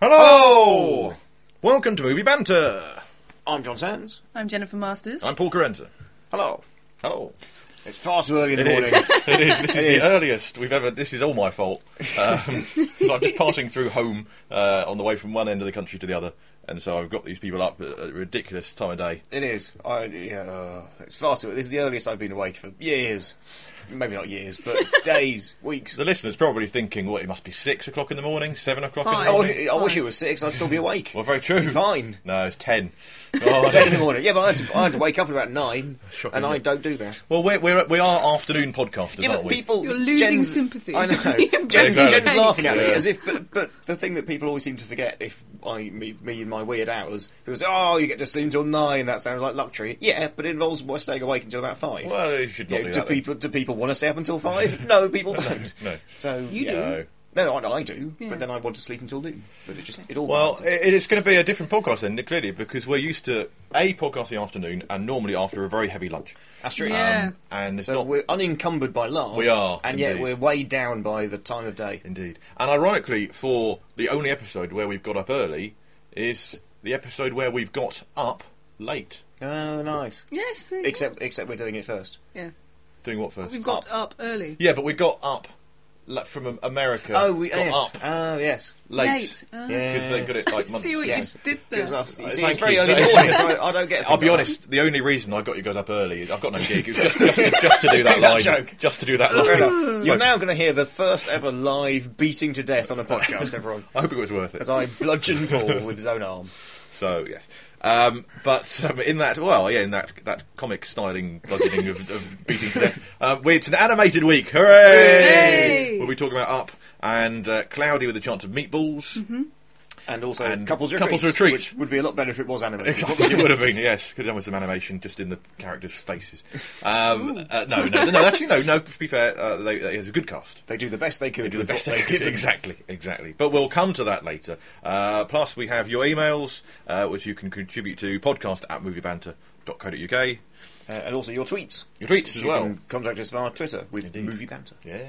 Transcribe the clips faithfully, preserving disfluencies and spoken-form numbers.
Hello! Welcome to Movie Banter. I'm John Sands. I'm Jennifer Masters. I'm Paul Carenza. Hello. Hello. It's far too early in the It morning. is. It is. This is It the is. earliest we've ever... This is all my fault. Um, so I'm just passing through home uh, on the way from one end of the country to the other. And so I've got these people up at a ridiculous time of day. It is. I, yeah, uh, it's far too. This is the earliest I've been awake for years. Maybe not years, but days, weeks. The listener's probably thinking, what, it must be six o'clock in the morning, seven o'clock in the Five. I morning? wish, I wish it was six. I'd still be awake. Well, very true. Fine. No, it's ten. Oh, I Ten in don't- the morning. Yeah, but I had to, I had to wake up at about nine, Shocking, and I isn't it? don't do that. Well, we're, we're, we are afternoon podcasters, Yeah, aren't but we? people. You're losing Jen's- sympathy. I know. You're Jen's, very Jen's fake. laughing at me Yeah. as if. But, but the thing that people always seem to forget, if I me, me in my weird hours, people say, "Oh, you get to sleep until nine. That sounds like luxury." Yeah, but it involves staying awake until about five. Well, you should not Yeah, do do that then. people do people want to stay up until five? No, people don't. No. So You yeah. do. No. No, I, I do, Yeah. but then I want to sleep until noon. But it just it all Well, balances. it, it's going to be a different podcast then, clearly, because we're used to a podcast in the afternoon and normally after a very heavy lunch. That's true. Yeah. Um, and it's So not we're unencumbered by large. We are, and yet indeed. we're weighed down by the time of day. indeed. And ironically, for the only episode where we've got up early is the episode where we've got up late. Oh, nice. Yes. we- Except except we're doing it first. yeah. Doing what first? We've got up early. Yeah, but we got up like, from America. Oh, we got yes. up Oh, yes. late. Late. Ah. Because they got it like months. See what Yes. you did there. Because us- you Uh, see, thank it's very you. early in the morning, so I, I don't get. I'll things be like that. honest, the only reason I got you guys up early is I've got no gig. It was just, just, to, just to do Just that do that line. joke. Just to do that Fair line. enough. You're now going to hear the first ever live beating to death on a podcast, everyone. I hope it was worth it. As I bludgeon Paul with his own arm. So yes, um, but um, in that, well, yeah, in that that comic styling bludgeoning of, of beating to death, um, we- it's an animated week. Hooray! Hooray! We'll be talking about Up and uh, Cloudy with a Chance of Meatballs. Mm-hmm. And also And couples retreats, couples retreats. which would be a lot better if it was animated. It would have been, yes. Could have done with some animation just in the characters' faces. Um, uh, no, no, no. Actually, no, no. To be fair, uh, they, they, it's a good cast. They do the best they could. They do the with best what they they've could. given. Exactly, exactly. But we'll come to that later. Uh, plus, we have your emails, uh, which you can contribute to podcast at moviebanter dot co dot uk. Uh, and also your tweets. Your tweets as you well. can contact us via Twitter with Indeed. Movie Banter. Yeah.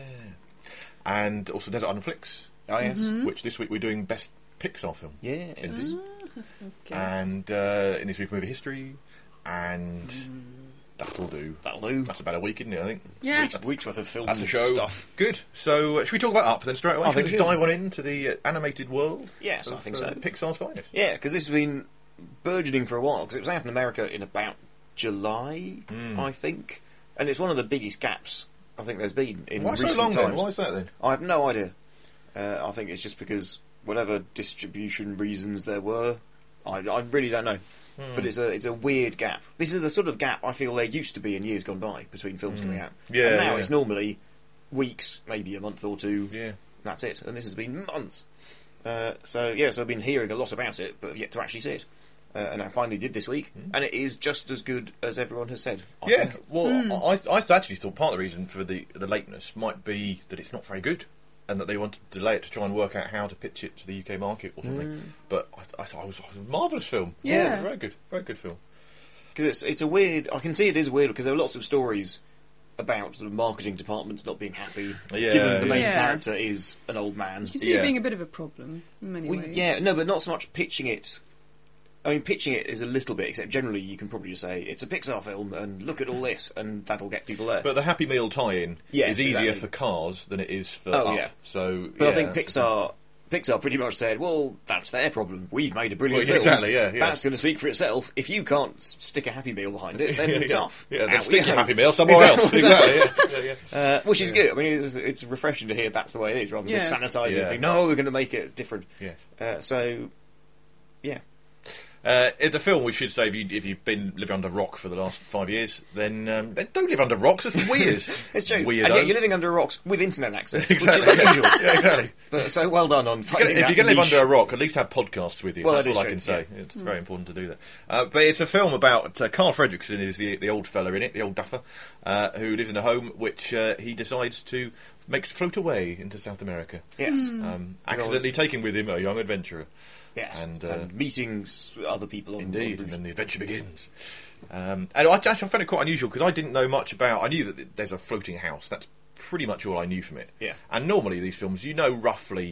And also Desert Island Flicks, Oh, yes. which this week we're doing Best Pixar Film. Yeah. Indeed. Okay. And uh, in this week movie history, and that'll do. That'll do. That's about a week, isn't it, I think? Yeah. Weeks, weeks worth of film That's a show. stuff. Good. So, uh, should we talk about Up then straight away? I Should we think just we should. dive on into the uh, animated world? Yes, of, I think uh, so. Pixar's finest. Yeah, because this has been burgeoning for a while, because it was out in America in about July, Hmm. I think. And it's one of the biggest gaps I think the's been in Why recent so long times. then? Why is that then? I have no idea. Uh, I think it's just because whatever distribution reasons there were, I, I really don't know. Hmm. But it's a it's a weird gap. This is the sort of gap I feel there used to be in years gone by between films coming out. Hmm. Yeah, and now yeah. it's normally weeks, maybe a month or two. Yeah. That's it. And this has been months. Uh, so yeah, so I've been hearing a lot about it, but I've yet to actually see it. Uh, and I finally did this week, and it is just as good as everyone has said. I Hmm. Yeah, think. well, I, I actually thought part of the reason for the, the lateness might be that it's not very good, and that they wanted to delay it to try and work out how to pitch it to the U K market or something. But I, I thought it was, it was a marvellous film. Yeah. very good, very good film. Because it's, it's a weird. I can see it is weird because there are lots of stories about sort of marketing departments not being happy, Yeah, given the main yeah. character is an old man. You can see Yeah. it being a bit of a problem in many We- ways. yeah, no, but not so much pitching it. I mean, pitching it is a little bit, except generally you can probably just say it's a Pixar film and look at all this, and that'll get people there. But the Happy Meal tie-in Yes, is easier exactly. for Cars than it is for Oh, Up. yeah. So, But I yeah, think that's- Pixar, Pixar pretty much said, "Well, that's their problem. We've made a brilliant Well, film. exactly, yeah, yeah. That's going to speak for itself. If you can't s- stick a Happy Meal behind it, then yeah, yeah. tough. Yeah, then Out we stick your go. Happy Meal somewhere Exactly, else. Exactly. Yeah, yeah, yeah. Uh, which is good. I mean, it's, it's refreshing to hear that's the way it is, rather than Yeah. just sanitising Yeah. and think, no, we're going to make it different. Yes. Uh, so, yeah. Uh, in the film, we should say, if, you, if you've been living under a rock for the last five years, then, um, then don't live under rocks. It's weird. It's true. Weirdo. And yet you're living under rocks with internet access, Exactly. which is unusual. Yeah, exactly. But, so well done on If you're finding gonna- if that you're going to live niche. under a rock, at least have podcasts with you. Well, That's that is all I true, can say. yeah. It's very important to do that. Uh, but it's a film about uh, Carl Fredricksen is the the old fella in it, the old duffer, uh, who lives in a home which uh, he decides to make float away into South America. Yes. Um, accidentally taking with him a young adventurer. Yes. And, And, uh, meeting s- other people on Indeed, on and the then the adventure begins. Um, and I actually I found it quite unusual because I didn't know much about. I knew that there's a floating house. That's pretty much all I knew from it. Yeah. And normally these films, you know roughly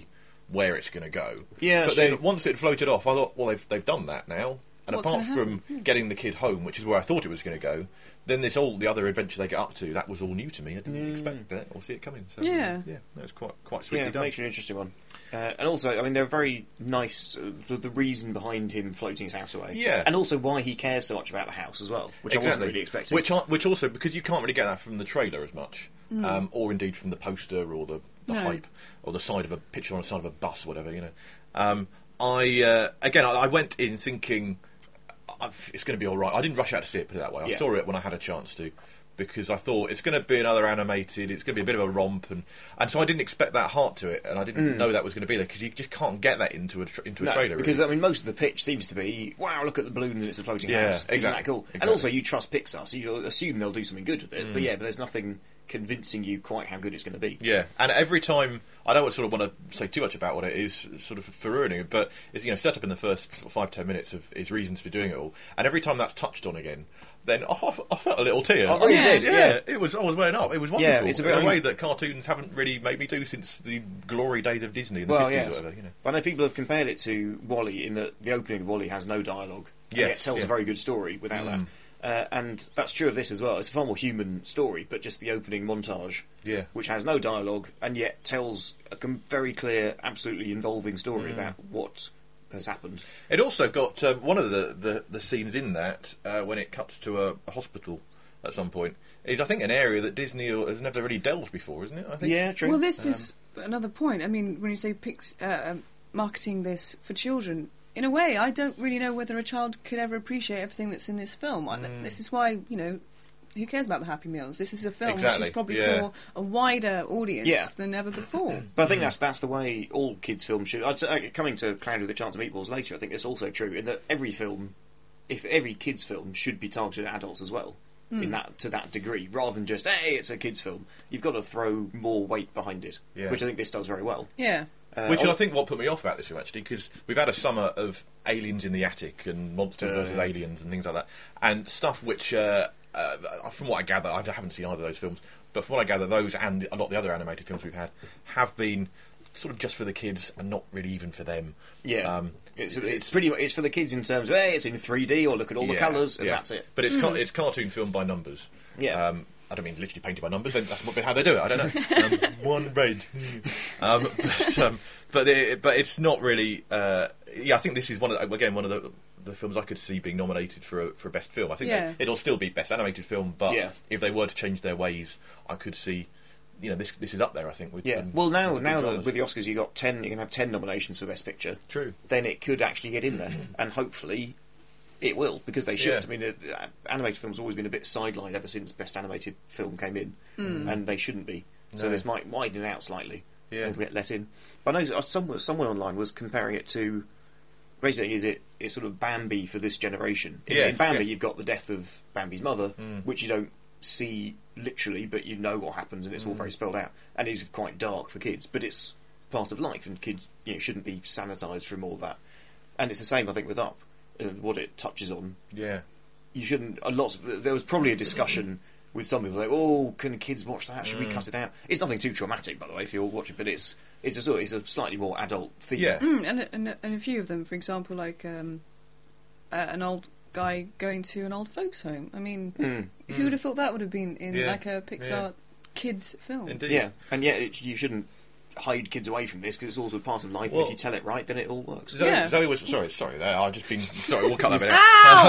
where it's going to go. Yeah, but that's then true. once it floated off, I thought, well, they've they've done that now. And What's apart gonna from happen? Hmm. getting the kid home, which is where I thought it was going to go, then this all the other adventure they get up to, that was all new to me. I didn't Mm. expect that or see it coming. So, Yeah. yeah, that was quite quite sweetly Yeah, it done. makes it an interesting one. Uh, and also, I mean, they're very nice, uh, the, the reason behind him floating his house away. Yeah. And also why he cares so much about the house as well, which I wasn't really expecting. Which, are, which also, because you can't really get that from the trailer as much, Hmm. um, or indeed from the poster or the, the No. hype, or the side of a picture on the side of a bus, or whatever, you know. Um, I uh, again, I, I went in thinking uh, it's going to be all right. I didn't rush out to see it, put it that way. I Yeah. saw it when I had a chance to, because I thought it's going to be another animated. It's going to be a bit of a romp, and, and so I didn't expect that heart to it, and I didn't know that was going to be there because you just can't get that into a tra- into a No, trailer. because really. I mean, most of the pitch seems to be, wow, look at the balloons and it's a floating Yeah, house. Isn't exactly, that cool? And exactly. also, you trust Pixar, so you assume they'll do something good with it. But yeah, but there's nothing convincing you quite how good it's going to be. Yeah, and every time I don't sort of want to say too much about what it is, sort of for ruining it, but it's you know set up in the first sort of five ten minutes of his reasons for doing it all, and every time that's touched on again, then oh, I f- I felt a little tear. Oh, I you was- did, yeah. It was I was welling up. It was wonderful. Yeah, it's a bit- in I a mean- way that cartoons haven't really made me do since the glory days of Disney in the Well, fifties yes. or whatever. You know. I know people have compared it to Wall-E in that the opening of Wall-E has no dialogue. and Yes, yet tells yeah. a very good story without Mm. that. Uh, and that's true of this as well. It's a far more human story, but just the opening montage, Yeah. which has no dialogue and yet tells a com- very clear, absolutely involving story Mm. about what has happened. It also got um, one of the, the, the scenes in that uh, when it cuts to a, a hospital at some point is I think an area that Disney has never really delved before, isn't it? I think. Yeah, true. Well, this Um, is another point. I mean, when you say pix, uh, um, marketing this for children, in a way, I don't really know whether a child could ever appreciate everything that's in this film. I- Mm. This is why, you know, who cares about the Happy Meals? This is a film which Exactly, is probably yeah. for a wider audience Yeah. than ever before. But I think that's that's the way all kids' films should. I'd say, uh, coming to Cloud with a Chance of Meatballs later, I think it's also true in that every film, if every kids' film, should be targeted at adults as well, in that to that degree, rather than just hey, it's a kids' film. You've got to throw more weight behind it, Yeah. which I think this does very well. Yeah. Uh, Which oh, I think what put me off about this film actually, because we've had a summer of aliens in the attic and monsters Uh, versus yeah. aliens and things like that, and stuff which, uh, uh, from what I gather, I haven't seen either of those films, but from what I gather, those and a lot of the other animated films we've had have been sort of just for the kids and not really even for them. yeah, Um, it's, it's pretty. It's for the kids in terms of hey, it's in three D or look at all the yeah, colours and yeah. that's it. But it's car- it's cartoon film by numbers. Yeah. Um, I don't mean literally painted by numbers. That's what, how they do it. I don't know. Um, one red. um, but um, but, it, but it's not really. Uh, yeah, I think this is one of the, again one of the, the films I could see being nominated for a, for a best film. I think Yeah. they, it'll still be best animated film, but Yeah. if they were to change their ways, I could see. You know, this this is up there. I think. With Yeah. um, Well, now with the now big that dramas. with the Oscars, you got ten. You can have ten nominations for Best Picture. True. Then it could actually get in there, and hopefully it will because they should. Yeah. I mean, uh, animated films have always been a bit sidelined ever since Best Animated Film came in, and they shouldn't be. So No. this might widen out slightly Yeah. and get let in. But I know uh, someone someone online was comparing it to. Basically, is it it's sort of Bambi for this generation? In, Yes, in Bambi, yeah. you've got the death of Bambi's mother, Mm. which you don't see literally, but you know what happens, and it's all very spelled out, and is quite dark for kids. But it's part of life, and kids you know, shouldn't be sanitised from all that. And it's the same, I think, with Up, uh, what it touches on. Yeah. You shouldn't. A lot. Of, there was probably a discussion with some people like, "Oh, can kids watch that? Should we Mm. cut it out?" It's nothing too traumatic, by the way, if you're watching, but it's it's a sort of, it's a slightly more adult theme. Yeah. Mm, and, a- and, a- and a few of them, for example, like um, uh, an old guy going to an old folks' home. I mean, Mm. who would have thought that would have been in Yeah, like a Pixar yeah. kids film? Indeed. Yeah, and yet it, you shouldn't hide kids away from this because it's also part of life. Well- and if you tell it right, then it all works. Zoe, Yeah. Zoe was sorry, sorry. There, I've just been sorry. We'll cut that bit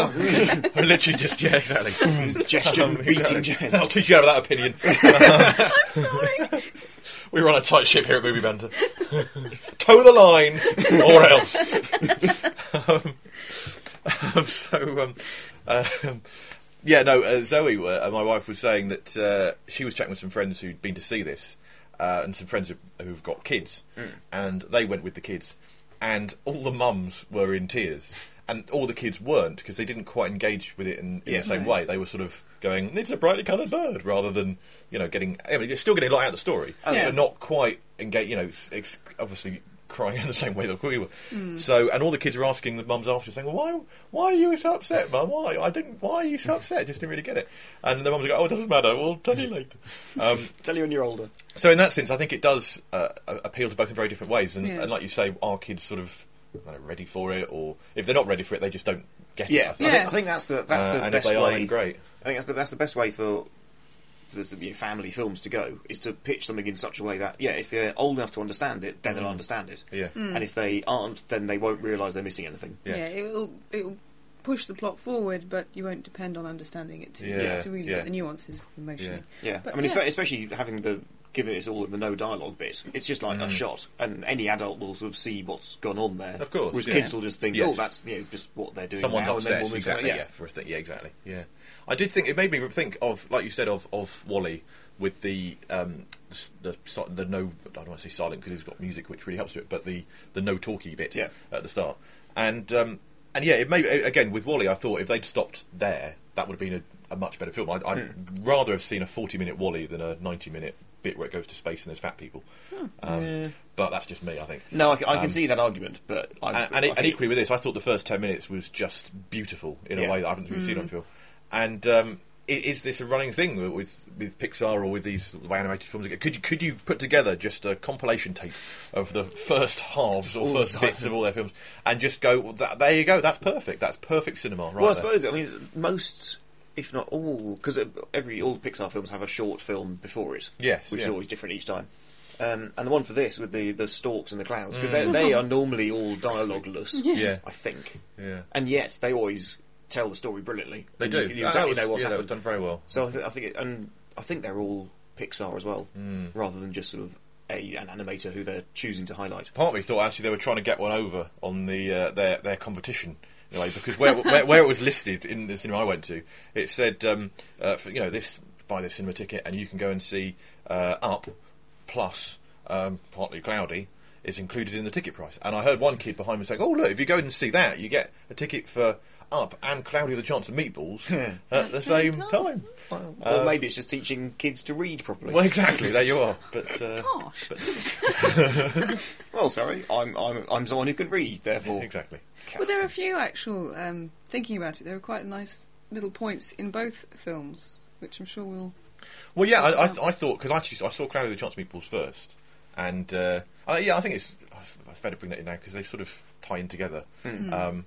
out. I literally just yeah, exactly. Gesture Um, beating exactly. Jen. I'll teach you out of that opinion. I'm sorry. We run a tight ship here at Movie Banter. Toe the line, or else. um, um, so, um, um, yeah, no. Uh, Zoe, uh, my wife, was saying that uh, she was chatting with some friends who'd been to see this, uh, and some friends who, who've got kids, and they went with the kids, and all the mums were in tears. And all the kids weren't because they didn't quite engage with it in, in Yeah. the same No. way. They were sort of going, "It's a brightly coloured bird," rather than you know getting. I mean, you're still getting a lot out of the story, Oh, yeah. but not quite engage. You know, it's, it's obviously crying in the same way that we were. Mm. So, and all the kids were asking the mums after, saying, "Well, why, why are you so upset, Mum? Why? I didn't. Why are you so upset? I just didn't really get it." And the mums go, "Oh, it doesn't matter. We'll tell you later." Um, tell you when you're older. So, in that sense, I think it does uh, appeal to both in very different ways. And, yeah. and like you say, are kids sort of I don't know, ready for it, or if they're not ready for it, they just don't get yeah. it. I think. Yeah, I think, I think that's the that's uh, the and best if they are, way. then great. I think that's the that's the best way for the you know, family films to go, is to pitch something in such a way that, yeah, if they're old enough to understand it, then mm. they'll understand it. Yeah. Mm. And if they aren't, then they won't realise they're missing anything. Yes. Yeah, it'll it'll push the plot forward, but you won't depend on understanding it to, yeah. to really yeah. get the nuances emotionally. Yeah, yeah. But, I mean, yeah. especially having the given it's all in the no dialogue bit, it's just like mm. a shot, and any adult will sort of see what's gone on there. Of course, whereas yeah. kids will just think, yes. "Oh, that's you know just what they're doing." Someone's now, upset, and then we'll exactly. yeah. yeah, for a thing. Yeah, exactly. Yeah, I did think it made me think of, like you said, of of Wall-E with the um, the, the the no. I don't want to say silent because it's got music which really helps to it, but the the no talky bit yeah. at the start, and um, and yeah, it made again with Wall-E. I thought if they'd stopped there, that would have been a, a much better film. I'd, I'd mm. rather have seen a forty minute Wall-E than a ninety minute bit where it goes to space and there's fat people. Hmm. Um, yeah. But that's just me, I think. No, I, I can um, see that argument, but I, and, I and, think and equally with this, I thought the first ten minutes was just beautiful in yeah. a way that I haven't really mm. seen on film. And um, is this a running thing with with Pixar or with these animated films? Could you could you put together just a compilation tape of the first halves or all first bits of all their films and just go, well, that, there you go, that's perfect, that's perfect cinema, right? Well, I there. suppose I mean most, if not all, because every all Pixar films have a short film before it, yes, which yeah. is always different each time. Um, and the one for this with the, the storks and the clouds, because Mm. they, they are normally all dialogueless, Yeah. Yeah. I think, Yeah. and yet they always tell the story brilliantly. They And do. You, you That exactly was- know what's yeah, that was happened. done very well. So I, th- I think, it, and I think they're all Pixar as well, Mm. rather than just sort of a an animator who they're choosing to highlight. Part of me thought actually they were trying to get one over on the uh, their their competition in a way, because where, where where it was listed in the cinema I went to, it said um, uh, for, you know, this buy this cinema ticket and you can go and see uh, Up plus um, Partly Cloudy is included in the ticket price. And I heard one kid behind me saying, "Oh look, if you go and see that, you get a ticket for Up and Cloudy with a Chance of Meatballs at the same time." Well, Uh, or maybe it's just teaching kids to read properly. Well, exactly. There you are. But, uh, Gosh. but Well, sorry, I'm I'm I'm someone who can read, therefore. exactly. Well, there are a few actual, um, thinking about it, there are quite nice little points in both films, which I'm sure we'll... Well, yeah, I, I, th- I thought, because actually I saw Cloudy with a Chance of Meatballs first, and uh, I, yeah, I think it's I better bring that in now because they sort of tie in together. Mm. Um,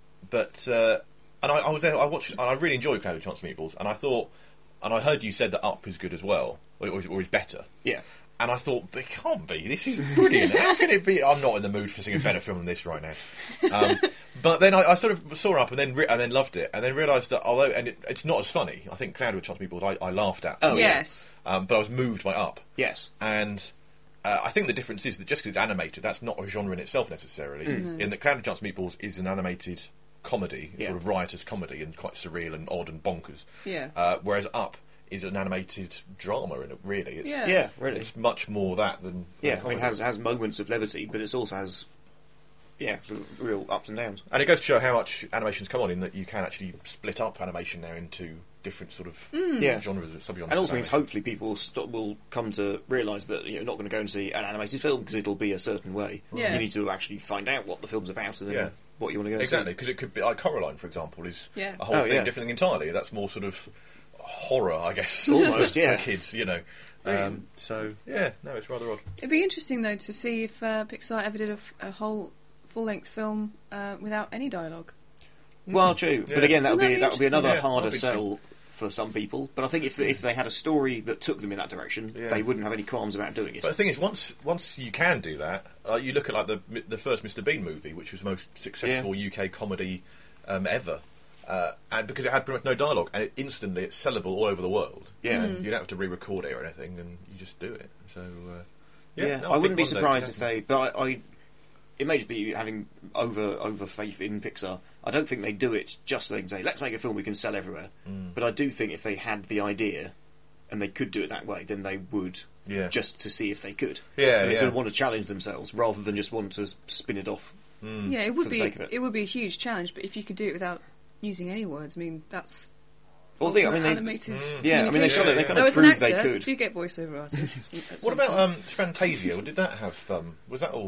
but uh, and I, I was there, I watched, and I really enjoyed Cloudy with a Chance of Meatballs, and I thought, and I heard you said that Up is good as well, or, or, is, or is better. Yeah. And I thought, but it can't be. This is brilliant. How can it be? I'm not in the mood for seeing a better film than this right now. Um, but then I, I sort of saw Up and then re- and then loved it, and then realised that although and it, it's not as funny, I think Cloudy with a Chance of Meatballs I, I laughed at. Oh, yeah. yes. Um, but I was moved by Up. Yes. And uh, I think the difference is that just because it's animated, that's not a genre in itself necessarily. Mm. In that Cloudy with a Chance of Meatballs is an animated comedy, Yeah. sort of riotous comedy, and quite surreal and odd and bonkers. Yeah. Uh, whereas Up is an animated drama, in it, really. It's, Yeah. Yeah, really. It's much more that than... Yeah, than I mean, it comedy. has has moments of levity, but it also has, yeah, sort of real ups and downs. And it goes to show how much animation's come on in that you can actually split up animation now into different sort of Yeah. genres, subgenres. And also of means animation. hopefully people will, stop, will come to realise that you're not going to go and see an animated film because it'll be a certain way. Yeah. You need to actually find out what the film's about and then Yeah. what you want to go Exactly, see. because it could be like Coraline, for example, is Yeah. a whole Oh, thing, yeah. different thing entirely. That's more sort of horror, I guess, Almost, for, yeah. for kids, you know. Brilliant. Um, so yeah, no, it's rather odd. It'd be interesting, though, to see if uh, Pixar ever did a, f- a whole full-length film uh, without any dialogue. Well, true, Yeah. but again, that would Well, be that'd be that would be another interesting. Yeah, harder that'd be sell for some people. But I think if if they had a story that took them in that direction, Yeah. they wouldn't have any qualms about doing it. But the thing is, once once you can do that, uh, you look at like the the first Mister Bean movie, which was the most successful U K comedy um, ever, uh, and because it had pretty much no dialogue, and it instantly it's sellable all over the world. Yeah. And you don't have to re-record it or anything, and you just do it. So uh, yeah, yeah, no, I, think wouldn't be one day, surprised if definitely. they. But I, I, it may just be having over over faith in Pixar. I don't think they do it just so they can say, "Let's make a film we can sell everywhere." Mm. But I do think if they had the idea and they could do it that way, then they would. Yeah. Just to see if they could. Yeah, And they yeah. sort of want to challenge themselves rather than just want to spin it off. Mm. Yeah, it For would the be sake of it. it would be a huge challenge, but if you could do it without using any words, I mean, that's Well, they, I mean, ultimate they, animated. Mm. yeah, I mean, they communication. kind of, they yeah. kind Though of as an proved actor, they could. do get voiceover artists. at What some about point. um, Fantasia? Did that have? Um, was that all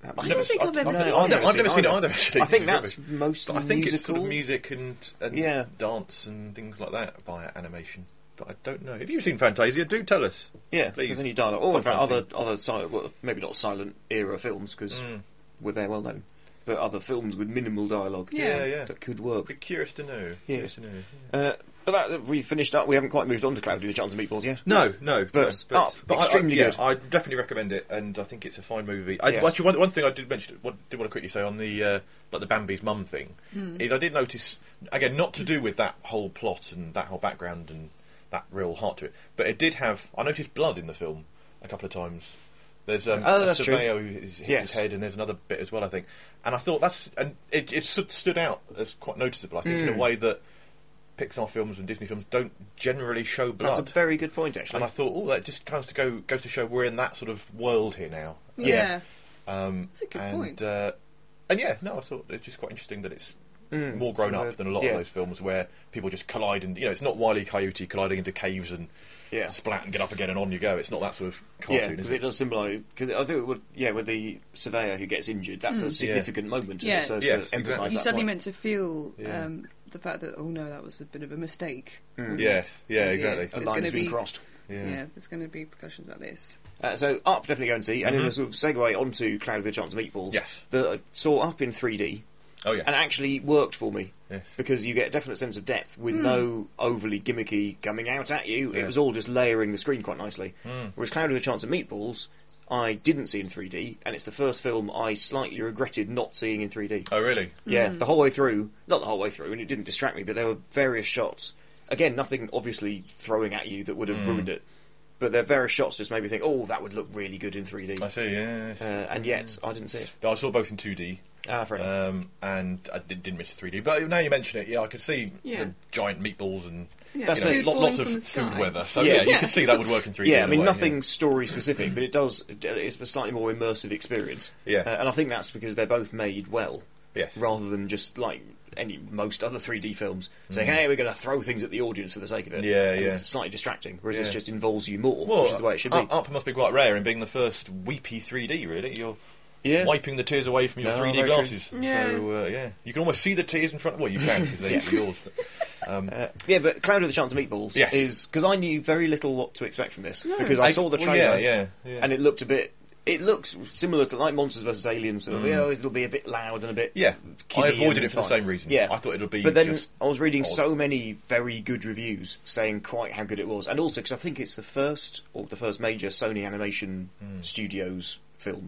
That I music. don't think I've ever no, seen I've it. I've never seen it either. either, actually. I think This is that's rubbish. mostly But I think musical. it's sort of music and, and Yeah. dance and things like that via animation. But I don't know. If you've seen Fantasia, do tell us. Yeah, Please. there's any dialogue. Or in fact, Podcast other thing. other silent, well, maybe not silent era films because Mm. we're there well known, but other films with minimal dialogue. Yeah. Yeah, yeah. that could I'd work. be curious to know. Yeah. Curious to know. Uh, but that we finished up. We haven't quite moved on to Cloudy with a Chance of Meatballs yet. No, no, But no, up, but I- extremely I, yeah, good. I definitely recommend it, and I think it's a fine movie. I, Yes. Actually, one, one thing I did mention, what did want to quickly say on the uh, like the Bambi's mum thing, is I did notice again, not to do with that whole plot and that whole background and that real heart to it, but it did have. I noticed blood in the film a couple of times. There's um, Oh, a that's true. surveyor who hits Yes. his head, and there's another bit as well, I think. And I thought that's and it, it stood, stood out as quite noticeable. I think in Mm. a way that Pixar films and Disney films don't generally show blood. That's a very good point, actually. And I thought, oh, that just comes to go goes to show we're in that sort of world here now. Yeah. Um, That's a good and, point. Uh, and yeah, no, I thought it's just quite interesting that it's Mm. more grown Uh, up than a lot yeah. of those films where people just collide and you know it's not Wile E. Coyote colliding into caves and Yeah. splat and get up again and on you go. It's not that sort of Yeah, cartoon. because is it it? does symbolise. Because I think it would. Yeah, with the surveyor who gets injured, that's a significant moment. Yeah. So, so Yes, emphasise exactly. You that suddenly point. meant to feel Yeah. um, the fact that, oh no, that was a bit of a mistake. Mm. Yes, yeah, Oh, dear. exactly. A There's line gonna has been be- crossed. Yeah. Yeah, there's going to be precautions about this. Uh, so Up, definitely go and see, and in Mhm. a sort of segue onto Cloud with a Chance of Meatballs. Yes. The, I saw Up in three D, Oh yes. and actually worked for me. Yes. Because you get a definite sense of depth with no overly gimmicky coming out at you. It Yeah. was all just layering the screen quite nicely. Mm. Whereas Cloud with a Chance of Meatballs, I didn't see in three D, and it's the first film I slightly regretted not seeing in three D. Oh really? Yeah, the whole way through, not the whole way through, and it didn't distract me, but there were various shots. Again, nothing obviously throwing at you that would have Mm. ruined it. But there are various shots just made me think, oh, that would look really good in three D. I see. Yes. Uh, and yet, I didn't see it. No, I saw both in two D. Ah, fair enough. Um, and I did, didn't miss the three D. But now you mention it, yeah, I could see Yeah. the giant meatballs and Yeah, That's you know, the- food lo- falling lots of from the food sky. weather. So Yeah. yeah, you Yeah. can see that would work in three D. Yeah, I in a mean, way, nothing story specific, but it does, it's a slightly more immersive experience. Yes. Uh, and I think that's because they're both made well, Yes. rather than just like any most other three D films saying, hey, we're going to throw things at the audience for the sake of it. Mm. Yeah, And yeah. It's slightly distracting, whereas this Yeah. just involves you more, Well, which is the way it should be. Up, Up must be quite rare in being the first weepy three D. Really, you're Yeah. wiping the tears away from your No, three D very true. glasses. Yeah. So uh, yeah, you can almost see the tears in front. Well, you can because they're Yeah. yours. But, um, Uh, yeah, but Cloud with a Chance of Meatballs Yes. is because I knew very little what to expect from this No. because I saw the well, trailer yeah, yeah, yeah. and it looked a bit. It looks similar to like Monsters versus Aliens. Sort of, Mm. oh, it'll be a bit loud and a bit. Yeah, kiddie I avoided and it for the fun. same reason. Yeah, I thought it would be But then just I was reading odd. so many very good reviews saying quite how good it was, and also because I think it's the first or the first major Sony Animation Mm. Studios film,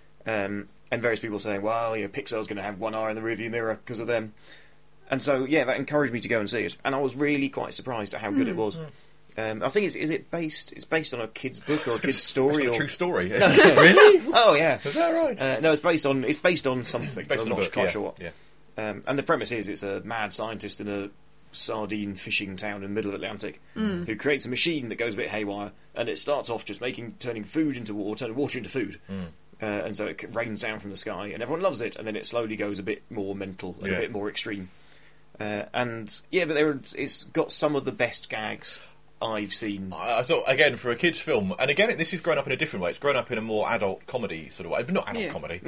um, and various people saying, "Well, you know, Pixar's going to have one eye in the rearview mirror because of them." And so, yeah, that encouraged me to go and see it, and I was really quite surprised at how good it was. Um, I think it's is it based it's based on a kid's book or a kid's It's story not or a true story. No. Really? oh yeah, Is that right? uh, no, it's based on it's based on something. Based I'm on a not book, quite yeah. sure what. Yeah. Um, and the premise is it's a mad scientist in a sardine fishing town in the middle of Atlantic who creates a machine that goes a bit haywire, and it starts off just making turning food into water, turning water into food. Mm. Uh, and so it c- rains down from the sky, and everyone loves it. And then it slowly goes a bit more mental and Yeah. a bit more extreme. Uh, and yeah, but there, it's got some of the best gags I've seen. I I thought again for a kids' film, and again this is grown up in a different way. It's grown up in a more adult comedy sort of way, but not adult Yeah. comedy.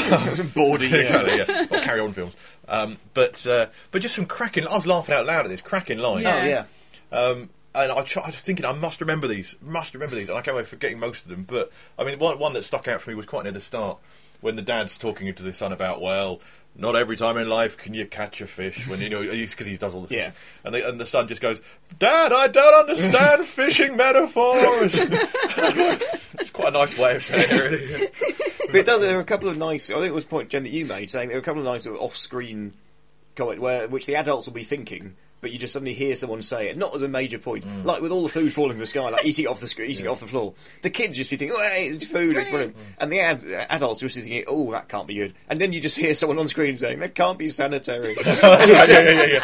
Bawdy, yeah. exactly, yeah. Or carry on films. Um, but uh, but just some cracking. I was laughing out loud at this cracking lines. Yeah. Oh yeah, Um, and I, try, I was thinking, I must remember these, must remember these, and I came away forgetting most of them. But I mean, one, one that stuck out for me was quite near the start when the dad's talking to the son about, well, not every time in life can you catch a fish when you know because he does all the fishing, Yeah. and, the, and the son just goes, "Dad, I don't understand fishing metaphors." It's quite a nice way of saying it, really. but it does. There are a couple of nice. I think it was a point, Jen, that you made, saying there are a couple of nice sort of off-screen comment where which the adults will be thinking, but you just suddenly hear someone say it, not as a major point, like with all the food falling from the sky, like eating it off the screen, eating it off the floor. The kids just be thinking, "Oh, hey, it's food, it's brilliant," and the ad- adults just thinking, "Oh, that can't be good," and then you just hear someone on screen saying, "That can't be sanitary." yeah, yeah, yeah, yeah.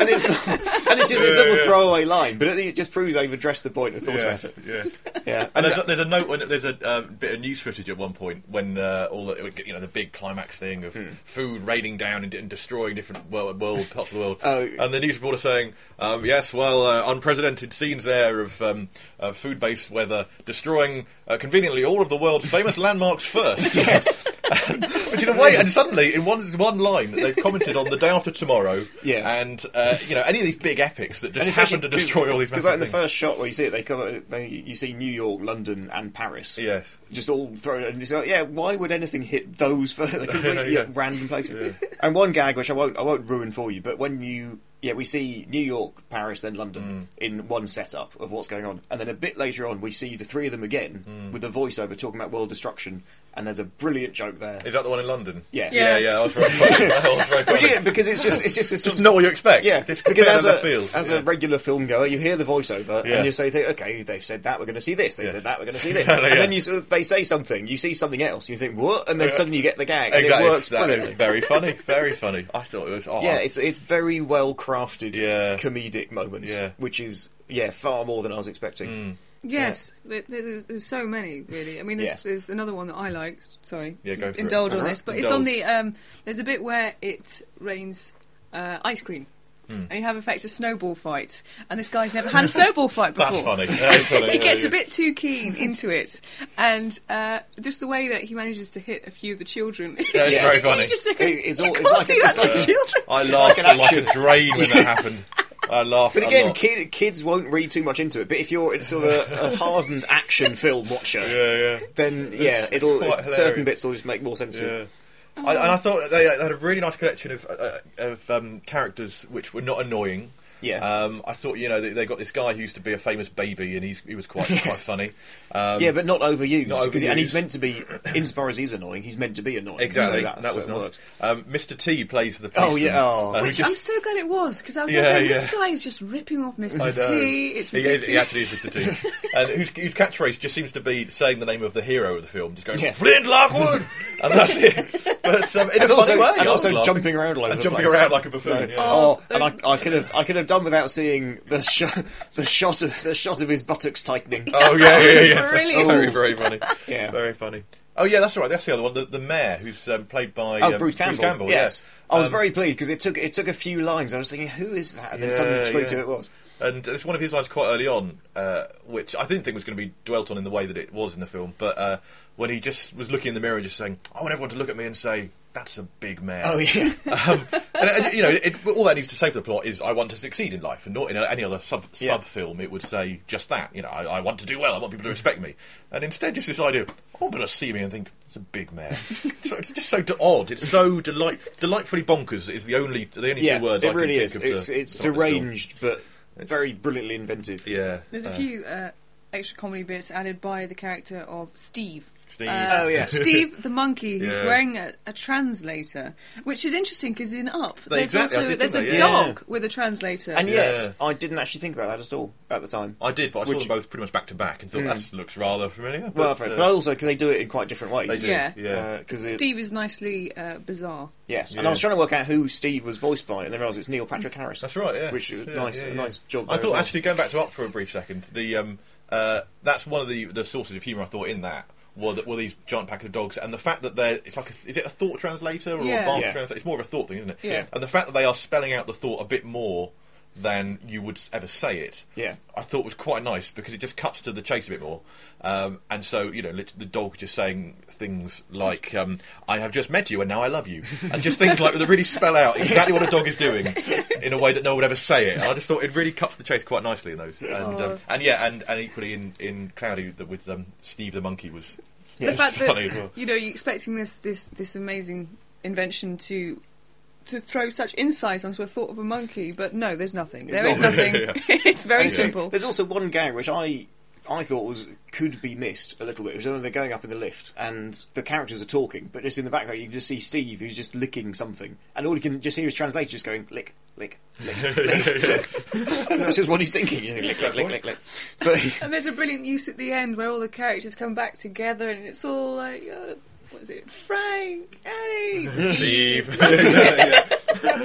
and it's not, and it's just this little throwaway line, but it just proves they've addressed the point and thought Yes, about it. yes. Yeah, And there's a, there's a note when there's a uh, bit of news footage at one point when uh, all the you know the big climax thing of food raining down and, and destroying different world, world parts of the world, Oh. and the news reporter saying, um, "Yes, well, uh, unprecedented scenes there of um, uh, food-based weather destroying uh, conveniently all of the world's famous landmarks first." yes. Which in a way, and suddenly in one one line they've commented on The Day After Tomorrow, Yeah. and uh, you know any of these big epics that just And happen to destroy all these Because massive like in the things. first shot where you see it, they cover they you see New York, London, and Paris. Yes. Just all thrown, and it's like, yeah, why would anything hit those first? They completely Yeah. random places. And one gag, which I won't, I won't ruin for you, but when you, yeah, we see New York, Paris, then London in one setup of what's going on, and then a bit later on, we see the three of them again with a voiceover talking about world destruction, and there's a brilliant joke there. Is that the one in London? Yes. Yeah, yeah, that was very funny. That was very Which, funny. yeah, because it's just, it's just, this Just sort of- not what you expect. Yeah, Just because compare as left a, field. as yeah. a regular film goer, you hear the voiceover Yeah. and you say, okay, they've said that, we're going to see this. They Yes. said that, we're going to see this. Yeah. And then you sort of, they say something, you see something else, you think, what? And then Yeah. suddenly you get the gag, and Exactly. it works That was brilliantly. very funny. Very funny. I thought it was. Oh, Yeah, it's it's very well crafted Yeah. comedic moments, Yeah. which is yeah far more than I was expecting. Mm. Yes, there, there's, there's so many, really. I mean, there's, Yes. there's another one that I like. Sorry Yeah, to go for it. indulge on Uh-huh. this, but it's on Indulge. the. Um, there's a bit where it rains uh, ice cream, Hmm. and you have in fact a snowball fight, and this guy's never had a snowball fight before. That's funny. That is funny. He Yeah, gets yeah. a bit too keen into it, and uh, just the way that he manages to hit a few of the children. Yeah, it's very funny. You just think, It- it's you all- it's can't like a- do that it's like to a- children. I It's laughed like like, an a action. drain when that happened. I laughed. But a again, lot. kid, kids won't read too much into it. But if you're in sort of a, a hardened action film watcher, Yeah, yeah. then yeah, it'll quite hilarious. certain bits will just make more sense to Yeah. you. I, and I thought they had a really nice collection of uh, of um, characters which were not annoying. Yeah. Um, I thought, you know, they, they got this guy who used to be a famous baby, and he's he was quite quite funny. Um, Yeah, but not overused. not 'cause he- and he's overused. meant to be, insofar as he's annoying, he's meant to be annoying. exactly. So that, that was so it nice. works. Um, Mister T plays the Oh, policeman. yeah, oh. uh, who Which just- I'm so glad it was, because I was Yeah, like, oh, this yeah. guy is just ripping off Mister I know. T. It's He, is, ridiculous. he actually is Mister T. And whose, whose catchphrase just seems to be saying the name of the hero of the film, just going, Yeah. Flint Lockwood! And that's it. But um, in And a also, funny way. and I was also laughing. jumping around all over And the jumping place. around like a buffoon. So- yeah. Oh, Oh, and I, those- I could have I could have done without seeing the shot the shot of the shot of his buttocks tightening. Oh, yeah, yeah, It's yeah. brilliant. Very, very funny. Yeah. Very funny. Oh, yeah, that's right. That's the other one. The, the mayor, who's um, played by Oh, um, Bruce Campbell. yeah. yes, I was Um, very pleased because it took it took a few lines. I was thinking, who is that? And then Yeah, suddenly tweeted yeah. who it was. And it's one of his lines quite early on, uh, which I didn't think was going to be dwelt on in the way that it was in the film. But uh, when he just was looking in the mirror and just saying, I want everyone to look at me and say, that's a big man. Oh yeah, Um, and, and, you know, it, all that needs to say for the plot is I want to succeed in life, and not in any other sub Yeah. sub film. It would say just that. You know, I, I want to do well. I want people to respect me, and instead, just this idea: oh, I'm going to see me and think it's a big man. So it's just so de- odd. It's so delight delightfully bonkers. Is the only the only yeah. two words It I really can is. think of. It's to, it's to sum up this film. deranged, but very brilliantly inventive. Yeah, There's a uh, few uh, extra comedy bits added by the character of Steve. Steve. Uh, Oh, yeah. Steve the monkey, who's Yeah. wearing a, a translator, which is interesting because in Up They- there's exactly, I also did there's think a that, yeah. dog with a translator. And Yeah. yet, I didn't actually think about that at all at the time. I did, but I saw Which- them both pretty much back to back and thought Mm. that looks rather familiar. Well, but, but, uh, also because they do it in quite different ways. they do. Yeah. Yeah, Because Steve is nicely uh, bizarre. yes, and Yeah. I was trying to work out who Steve was voiced by, and then I realised it's Neil Patrick Harris. that's right. Yeah, Which is Yeah, nice, yeah, a yeah. nice job. I there thought as well. actually going back to Up for a brief second, the um, uh, that's one of the the sources of humour I thought in that were, that were these giant pack of dogs, and the fact that they're it's like a, is it a thought translator or Yeah. a bark Yeah. translator? It's more of a thought thing, isn't it? Yeah. And the fact that they are spelling out the thought a bit more than you would ever say it, Yeah. I thought was quite nice because it just cuts to the chase a bit more. Um, and so, you know, lit- the dog just saying things like, um, I have just met you and now I love you. And just things like that really spell out exactly what a dog is doing in a way that no one would ever say it. And I just thought it really cuts the chase quite nicely in those. And, Oh. um, and yeah, and, and equally in, in Cloudy that with um, Steve the monkey was, The was fact that funny as well. you know you're expecting this this this amazing invention to to throw such insight onto a thought of a monkey, but no, there's nothing. There is not. nothing. Yeah. It's very And simple. There's also one gag which I I thought was could be missed a little bit. It was when they're going up in the lift and the characters are talking, but just in the background you can just see Steve who's just licking something, and all you can just hear his translator just going lick, lick, lick, lick. That's just what he's thinking. He's lick, lick, lick, lick, lick. But And there's a brilliant use at the end where all the characters come back together, and it's all like, uh, what is it? Frank, Eddie, Steve. It's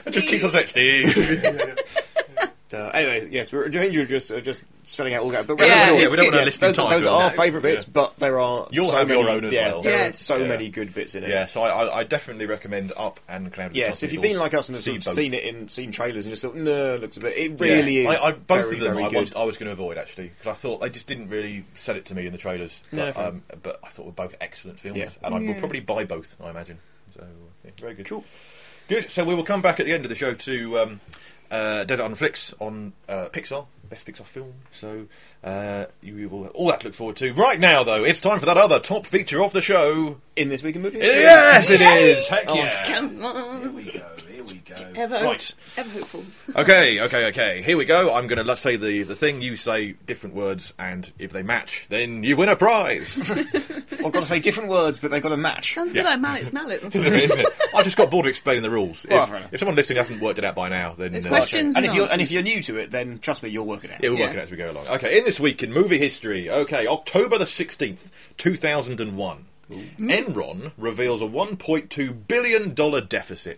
It just keeps on saying Steve. Uh, anyway, yes, we're you're just uh, just spelling out all that, but Yeah, rest assured, yeah, we don't want to yeah, list those, the time those for are all our that. favourite bits, Yeah. but there are You'll so have many, your own as yeah, well. there are Yes. so Yeah. many good bits in it. Yeah, so I, I, I definitely recommend Up and Cloud. Yes, if you've been like us and have see sort of both. seen it in seen trailers and just thought, no, it looks a bit. It really Yeah. is. I, I, both very, of them, very I, good. was, I was going to avoid actually because I thought they just didn't really sell it to me in the trailers. No, But, fair. um, but I thought were both excellent films, Yeah. and I will Yeah. probably buy both. I imagine. So yeah, very good. Cool. Good. So we will come back at the end of the show to um, uh, Desert Island Flicks on uh, Pixar, best Pixar film. So uh, you will all that to look forward to. Right now, though, it's time for that other top feature of the show. In this week in movies, Yes, it is. Heck Oh, yeah. Come Here on. we go. Here we go. Ever, Right. ever hopeful. Okay, okay, okay. Here we go. I'm going to let's say the, the thing. You say different words, and if they match, then you win a prize. I've got to say different words, but they've got to match. Sounds a bit Yeah. like Mallet's Mallet. or Isn't something. it, isn't it? I just got bored of explaining the rules. Well, if, fair enough. if someone listening hasn't worked it out by now, then There's uh, questions And if you're and answers. if you're new to it, then trust me, you'll work it out. Yeah, we'll work Yeah. it out as we go along. Okay, in this week in movie history. Okay, October the sixteenth, two thousand and one. Enron reveals a one point two billion dollar deficit.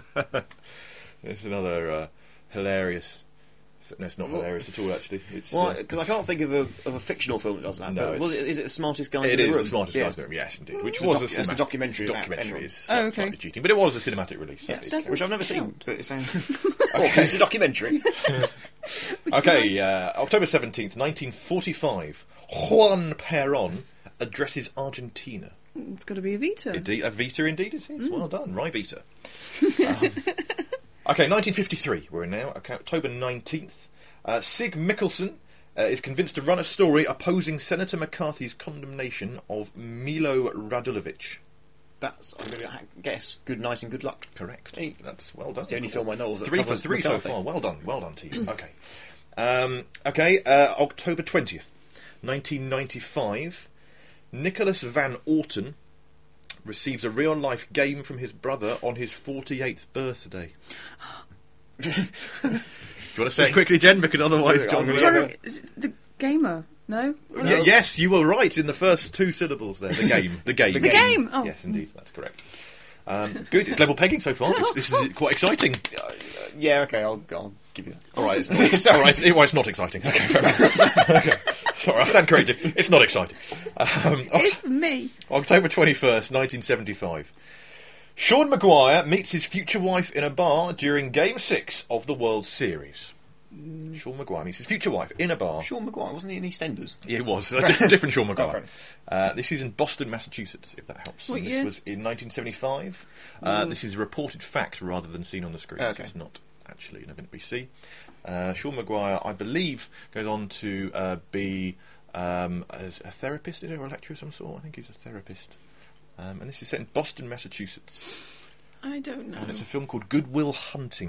It's another uh, hilarious. No, it's not Well- hilarious at all. Actually, it's Well, uh, because I can't think of a of a fictional film that does that. No, but was it's- it, is it the smartest guys it in the is room? the smartest Yeah. guys in the room. Yes, indeed. Which It's a was doc- a it's a cinematic documentary about Documentary Enron. is Oh, uh, okay. slightly cheating, but it was a cinematic release. so Yes, it's- Doesn't which I've never seen, count. but it sounds. Well, 'cause it's a documentary. Okay, uh, October seventeenth, nineteen forty-five. Juan Perón addresses Argentina. It's got to be a Vita. Indeed, a Vita indeed it is. Mm. Well done, Rye Vita. Um, okay, nineteen fifty-three, we're in now. Okay, October nineteenth. Uh, Sig Mickelson uh, is convinced to run a story opposing Senator McCarthy's condemnation of Milo Radulovic. That's, I'm going to guess, Good Night and Good Luck. Correct. Hey, That's well done. That's the only film I know of that Three for covers three so McCarthy. far. Well done. Well done to you. Okay. Um, okay, uh, October twentieth, nineteen ninety-five. Nicholas Van Orton receives a real-life game from his brother on his forty-eighth birthday. Do you want to say it quickly, Jen? Because otherwise, I'm John gonna- will... Sorry, is it the gamer? No? Yeah, yes, you were right in the first two syllables there. The game. The game. The The game! Oh. Yes, indeed. That's correct. Um, good. It's level pegging so far. This, this is quite exciting. Uh, yeah, okay, I'll, I'll give you that. All right. It's, all right. It, well, it's not exciting. Okay, fair enough. Okay. Sorry, I stand corrected. It's not exciting. Um, It's for me. October twenty-first, nineteen seventy-five. Sean Maguire meets his future wife in a bar during Game six of the World Series. Sean Maguire meets his future wife in a bar. Sean Maguire, wasn't he in EastEnders? Yeah, it was. A different, different Sean Oh, Maguire. fair uh, this is in Boston, Massachusetts, if that helps. What And this year? was in nineteen seventy-five. Uh, this is reported fact rather than seen on the screen. Okay. So it's not actually an event we see. Uh, Sean Maguire, I believe, goes on to uh, be um, as a therapist, is he, or a lecturer of some sort? I think he's a therapist. Um, and this is set in Boston, Massachusetts. I don't know. And it's a film called Good Will Hunting.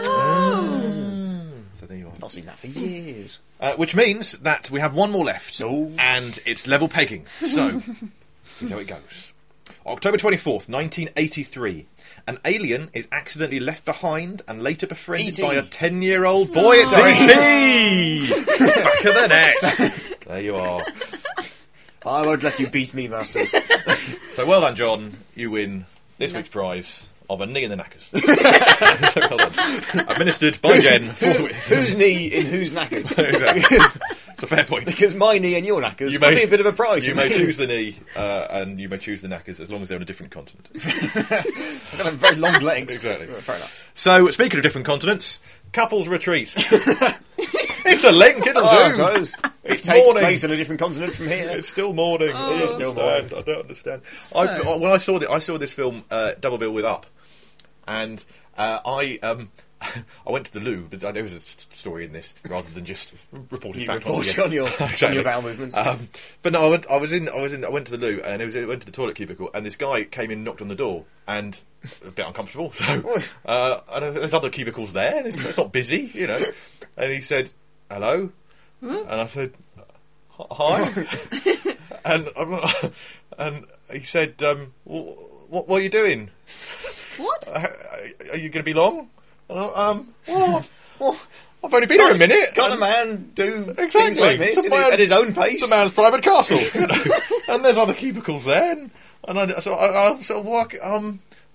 Oh! So there you are. Not seen that for years. Uh, which means that we have one more left, Oh. and it's level pegging. So, here's how it goes. October twenty-fourth, nineteen eighty-three. An alien is accidentally left behind and later befriended E T. by a ten-year-old boy. It's Oh. E T! Back of the net. There you are. I won't let you beat me, Masters. So well done, John. You win this week's prize of a knee in the knackers. So well done. Administered by Jen forthwith. Whose knee in whose knackers? Exactly. It's a fair point. Because my knee and your knackers You might may- be a bit of a prize. You may choose the knee, uh, and you may choose the knackers as long as they're on a different continent. I've got very long legs. Exactly. Fair enough. So, speaking of different continents, couples retreat. It's a link, it'll Oh, I do. suppose. It It's takes morning. place on a different continent from here. It's still morning. Oh. I It is don't still understand. I don't understand. I, So- when I saw the, I saw this film uh, Double Bill with Up, and uh, I um, I went to the loo. But there was a s- story in this rather than just reported You fact. report once again. on your, on Exactly. your bowel movements. Um, but no, I went. I was in. I was in. I went to the loo, and it was. I went to the toilet cubicle, and this guy came in, knocked on the door, and a bit uncomfortable. So, uh, and there's other cubicles there. And it's, it's not busy, you know. And he said, "Hello," and I said, "Hi," and um, and he said, um, "What? What are you doing? What? Uh, Are you going to be long?" And I, um, well, I've, well, I've only been here a minute. Can't a and- man do Exactly. things like this It's a in- man- at his own pace? It's a man's private castle, you know. And there's other cubicles there, and, and I, so I, I sort of walk. Um,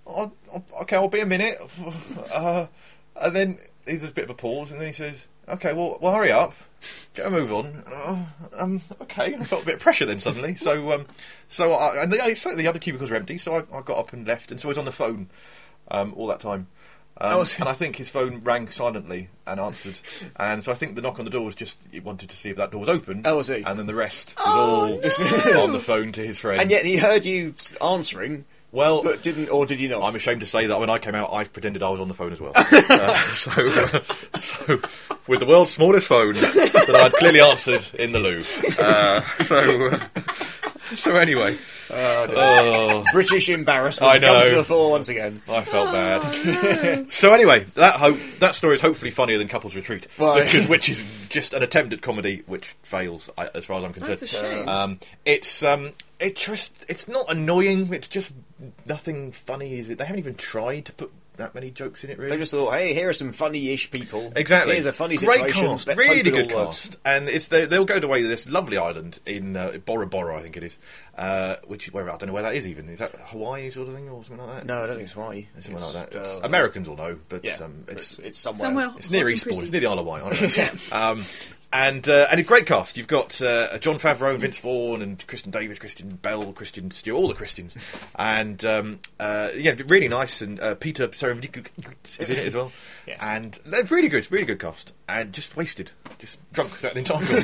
I'll, I'll, okay, I'll be a minute. Uh, and then there's a bit of a pause, and then he says, okay, well, well hurry up. Get a move on. Uh, um, okay, I felt a bit of pressure then suddenly. So, um, so I, and the, so the other cubicles were empty, so I, I got up and left, and so I was on the phone um, all that time. Um, Oh, so- and I think his phone rang silently and answered, and so I think the knock on the door was just he wanted to see if that door was open. Oh, I see. And then the rest was Oh, all on the phone to his friend. And yet he heard you answering, well, but didn't, or did you not? I'm ashamed to say that when I came out, I pretended I was on the phone as well. uh, so, uh, so, with the world's smallest phone that I'd clearly answered in the loo. Uh, so, uh, so anyway. Oh, dear. Oh, British embarrassment I know. comes to the fore once again. I felt Oh, bad. So anyway, that hope that story is hopefully funnier than Couples Retreat, Well, because, which is just an attempt at comedy which fails, I- as far as I'm concerned. That's a shame. Um, it's um, it just it's not annoying. It's just nothing funny. Is it? They haven't even tried to put that many jokes in it. Really, They just thought, hey, here are some funny-ish people. exactly. Here's a funny Great situation. cast, Let's really hope it good all works. cast, and it's they, they'll go away to this lovely island in uh, Bora Bora, I think it is, uh, which where I don't know where that is even. Is that Hawaii sort of thing or something like that? No, I don't think it's Hawaii. Something It's, like that. uh, It's- Americans will know, but yeah, um, it's it's, it's somewhere. Somewhere it's near hot and Eastbourne. pretty. It's near the Isle of Wight. I don't know. um, and uh, and a great cast. You've got uh, John Favreau and Vince Vaughn and Kristen Davis, Christian Bell, Christian Stewart, all the Christians, and um, uh, yeah, really nice. And uh, Peter Seremdic is in it as well. Yes. And they're really good, really good cast, and just wasted, just drunk throughout the entire film.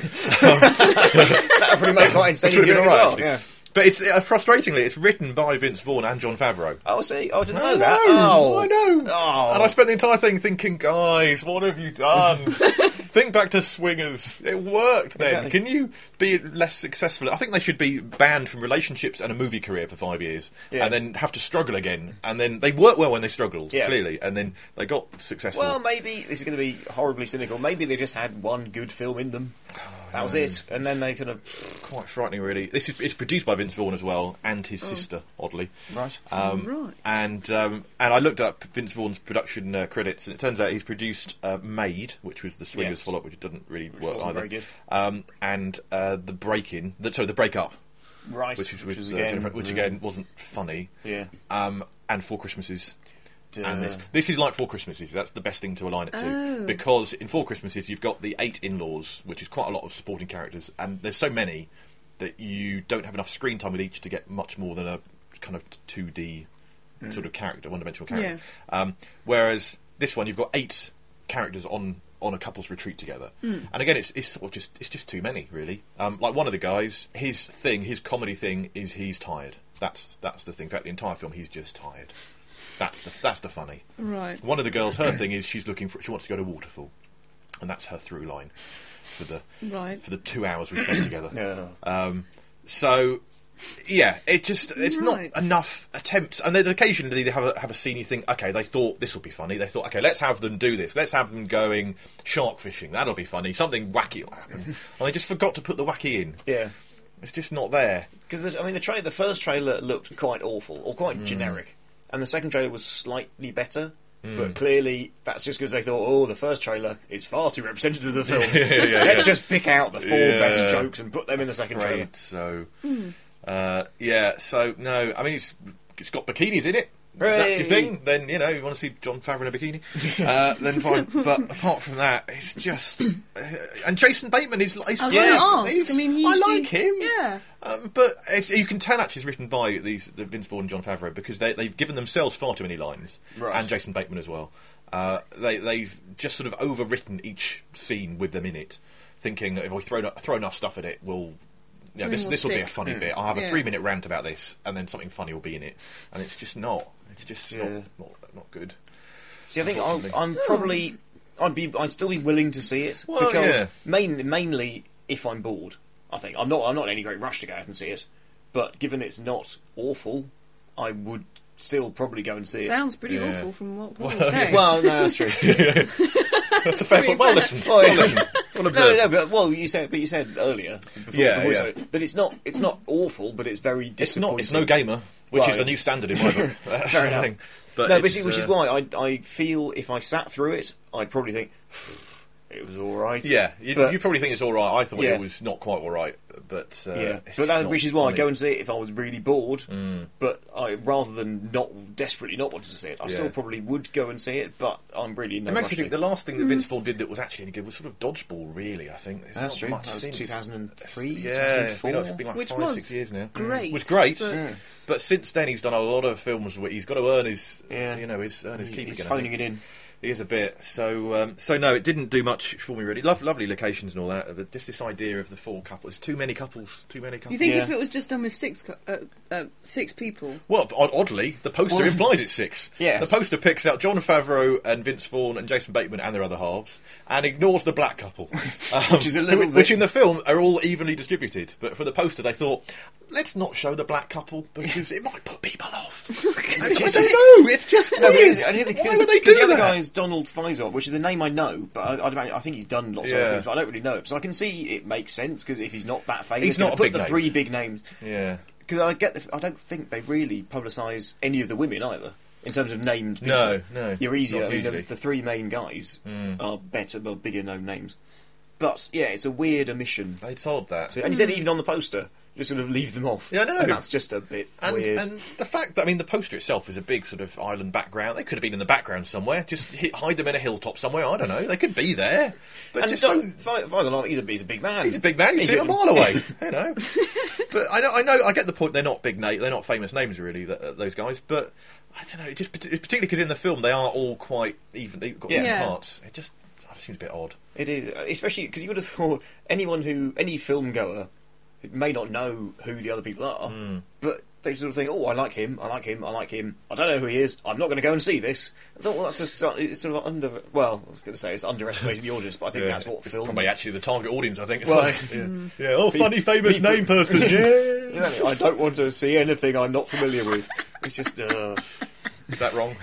That would probably make quite Which entertaining would have been viewing as alright, well. actually. Yeah. But it's uh, frustratingly, it's written by Vince Vaughn and John Favreau. Oh, see, oh, I didn't I know that. know, Oh, I know. Oh. And I spent the entire thing thinking, guys, what have you done? Think back to Swingers. It worked then. Exactly. Can you be less successful? I think they should be banned from relationships and a movie career for five years, Yeah. and then have to struggle again. And then they worked well when they struggled, Yeah. clearly, and then they got successful. Well, maybe this is going to be horribly cynical. Maybe they just had one good film in them. That was it, and then they kind of Quite frightening, really. This is it's produced by Vince Vaughn as well, and his sister, oddly. right. Um, Right. And um, and I looked up Vince Vaughn's production uh, credits, and it turns out he's produced uh, Made, which was the Swingers Yes. follow-up, which didn't really Which work wasn't either. very good. Um, and uh, the Break-In, the, sorry, the Break-Up, Right, which, was which with, was uh, again, Jennifer- which again wasn't funny. yeah. Um, and Four Christmases. And this Duh. this is like Four Christmases. That's the best thing to align it to, Oh. because in Four Christmases you've got the eight in-laws, which is quite a lot of supporting characters, and there's so many that you don't have enough screen time with each to get much more than a kind of two D sort of character, one-dimensional character. Um, whereas this one, you've got eight characters on on a couple's retreat together, and again, it's it's sort of just it's just too many, really. Um, like one of the guys, his thing, his comedy thing is he's tired. That's that's the thing. Throughout the entire film, he's just tired. That's the that's the funny. Right. One of the girls, her thing is she's looking for she wants to go to Waterfall, and that's her through line for the Right. for the two hours we spent together. No. Um, so yeah, it just it's Right. not enough attempts, and then occasionally they have a have a scene you think, okay, they thought this will be funny. They thought, okay, let's have them do this. Let's have them going shark fishing. That'll be funny. Something wacky will happen, and they just forgot to put the wacky in. Yeah. It's just not there. Because I mean, the tra- the first trailer looked quite awful or Mm. quite generic, and the second trailer was slightly better. Mm. But clearly, that's just because they thought, oh, the first trailer is far too representative of the film. Yeah, yeah, Let's yeah. just pick out the four Yeah. best jokes and put them in the second trailer. Great. So, uh, yeah. So no, I mean it's it's got bikinis in it. If that's your Hooray. thing, then you know you want to see John Favreau in a bikini. Uh, then fine. But apart from that, it's just uh, and Jason Bateman is like he's I was great. going to ask. He's- I mean, I usually, like him. Yeah. Um, but it's, you can tell actually it's written by these the Vince Vaughn and John Favreau because they, they've given themselves far too many lines, Right. and Jason Bateman as well. Uh, they they've just sort of overwritten each scene with them in it, thinking if we throw no- throw enough stuff at it, we'll. Yeah, Something this will this will be a stick. funny Mm. bit. I'll have a Yeah. three minute rant about this, and then something funny will be in it, and it's just not. It's just Yeah. not, not not good. See, I think I'll, Unfortunately. I'm probably, I'd be, I'd still be willing to see it Well, because yeah. main, mainly if I'm bored. I think I'm not, I'm not in any great rush to go out and see it, but given it's not awful, I would still probably go and see it. Sounds pretty Yeah. awful from what Paul Well, was saying. Well, no, that's true. That's a fair point. Well listened. Oh, Well yeah. listened. Well No, observed. no, but well, you said, but you said earlier, before, Yeah, before we yeah. started, that it's not, it's not awful, but it's very It's disappointing. not. It's no gamer, which Right. is a new standard in my book. That's Fair the enough. thing. But No, but it's, see, which is uh, why I, I feel if I sat through it, I'd probably think it was all right. Yeah, you, But- you probably think it's all right. I thought Yeah. it was not quite all right. but uh, yeah, it's but that, not which is why funny. I'd go and see it if I was really bored. Mm. But I, rather than not desperately not wanting to see it, I Yeah. still probably would go and see it. But I'm really in no It makes rush me think to. the last thing that Vince Vaughn did that was actually any good was sort of Dodgeball, really, I think. There's That's not true. much That was since. two thousand three, Yeah, two thousand it's four. been, like- it's been like Which five, was six years now. great, It was great. but- Yeah. But since then, he's done a lot of films where he's got to earn his, Yeah. you know, his earn his He- keep He's again. I phoning think. it in. He is a bit. So, um, so no, it didn't do much for me really. Love, lovely locations and all that, but just this idea of the four couples. Too many couples. Too many couples. You think Yeah. if it was just done with six co- uh, uh, six people, Well, odd- oddly, the poster Well- implies it's six. Yes. The poster picks out Jon Favreau and Vince Vaughn and Jason Bateman and their other halves, and ignores the black couple, um, Which is a little which, which bit- in the film are all evenly distributed. But for the poster, they thought, let's not show the black couple because it might put people off. I It's just- don't know. It's just No, but weird. it's- I think Why because, would they because do the other that? guy is Donald Faison, which is a name I know, but I, I'd imagine, I think he's done lots of Yeah. other things, but I don't really know him. So I can see it makes sense because if he's not that famous, He's they're not gonna a put big the name. three big names. Yeah. Because I get, the, I don't think they really publicise any of the women either in terms of named people. No, no, You're easier. not I mean, the, usually. the three main guys Mm. are better, well, bigger known names. But yeah, it's a weird omission. They told that. To, and he said even on the poster, just sort of leave them off. Yeah, I know. And that's just a bit And, weird. and the fact that, I mean, the poster itself is a big sort of island background. They could have been in the background somewhere. Just hit, hide them in a hilltop somewhere. I don't know. They could be there. But And just Don- don't. Fa- Faison, he's a, he's a big man. He's a big man. You He see him a could- mile away. You know. But I know, I know, I get the point. They're not big name. They're not famous names, really. That, uh, those guys. But I don't know. It just particularly because in the film they are all quite even. They've got Yeah. even Yeah. parts. It just, it seems a bit odd. It is, especially because you would have thought anyone who, any film goer, may not know who the other people are, Mm. but they sort of think, oh, I like him, I like him, I like him. I don't know who he is. I'm not going to go and see this. I thought, well, that's just it's sort of under. Well, I was going to say it's underestimating the audience, but I think Yeah. that's what film. Probably actually the target audience. I think. As Well, well, yeah. yeah. Oh, funny famous people- name person. Yeah. Yeah, I don't want to see anything I'm not familiar with. It's just. Uh, Is that wrong?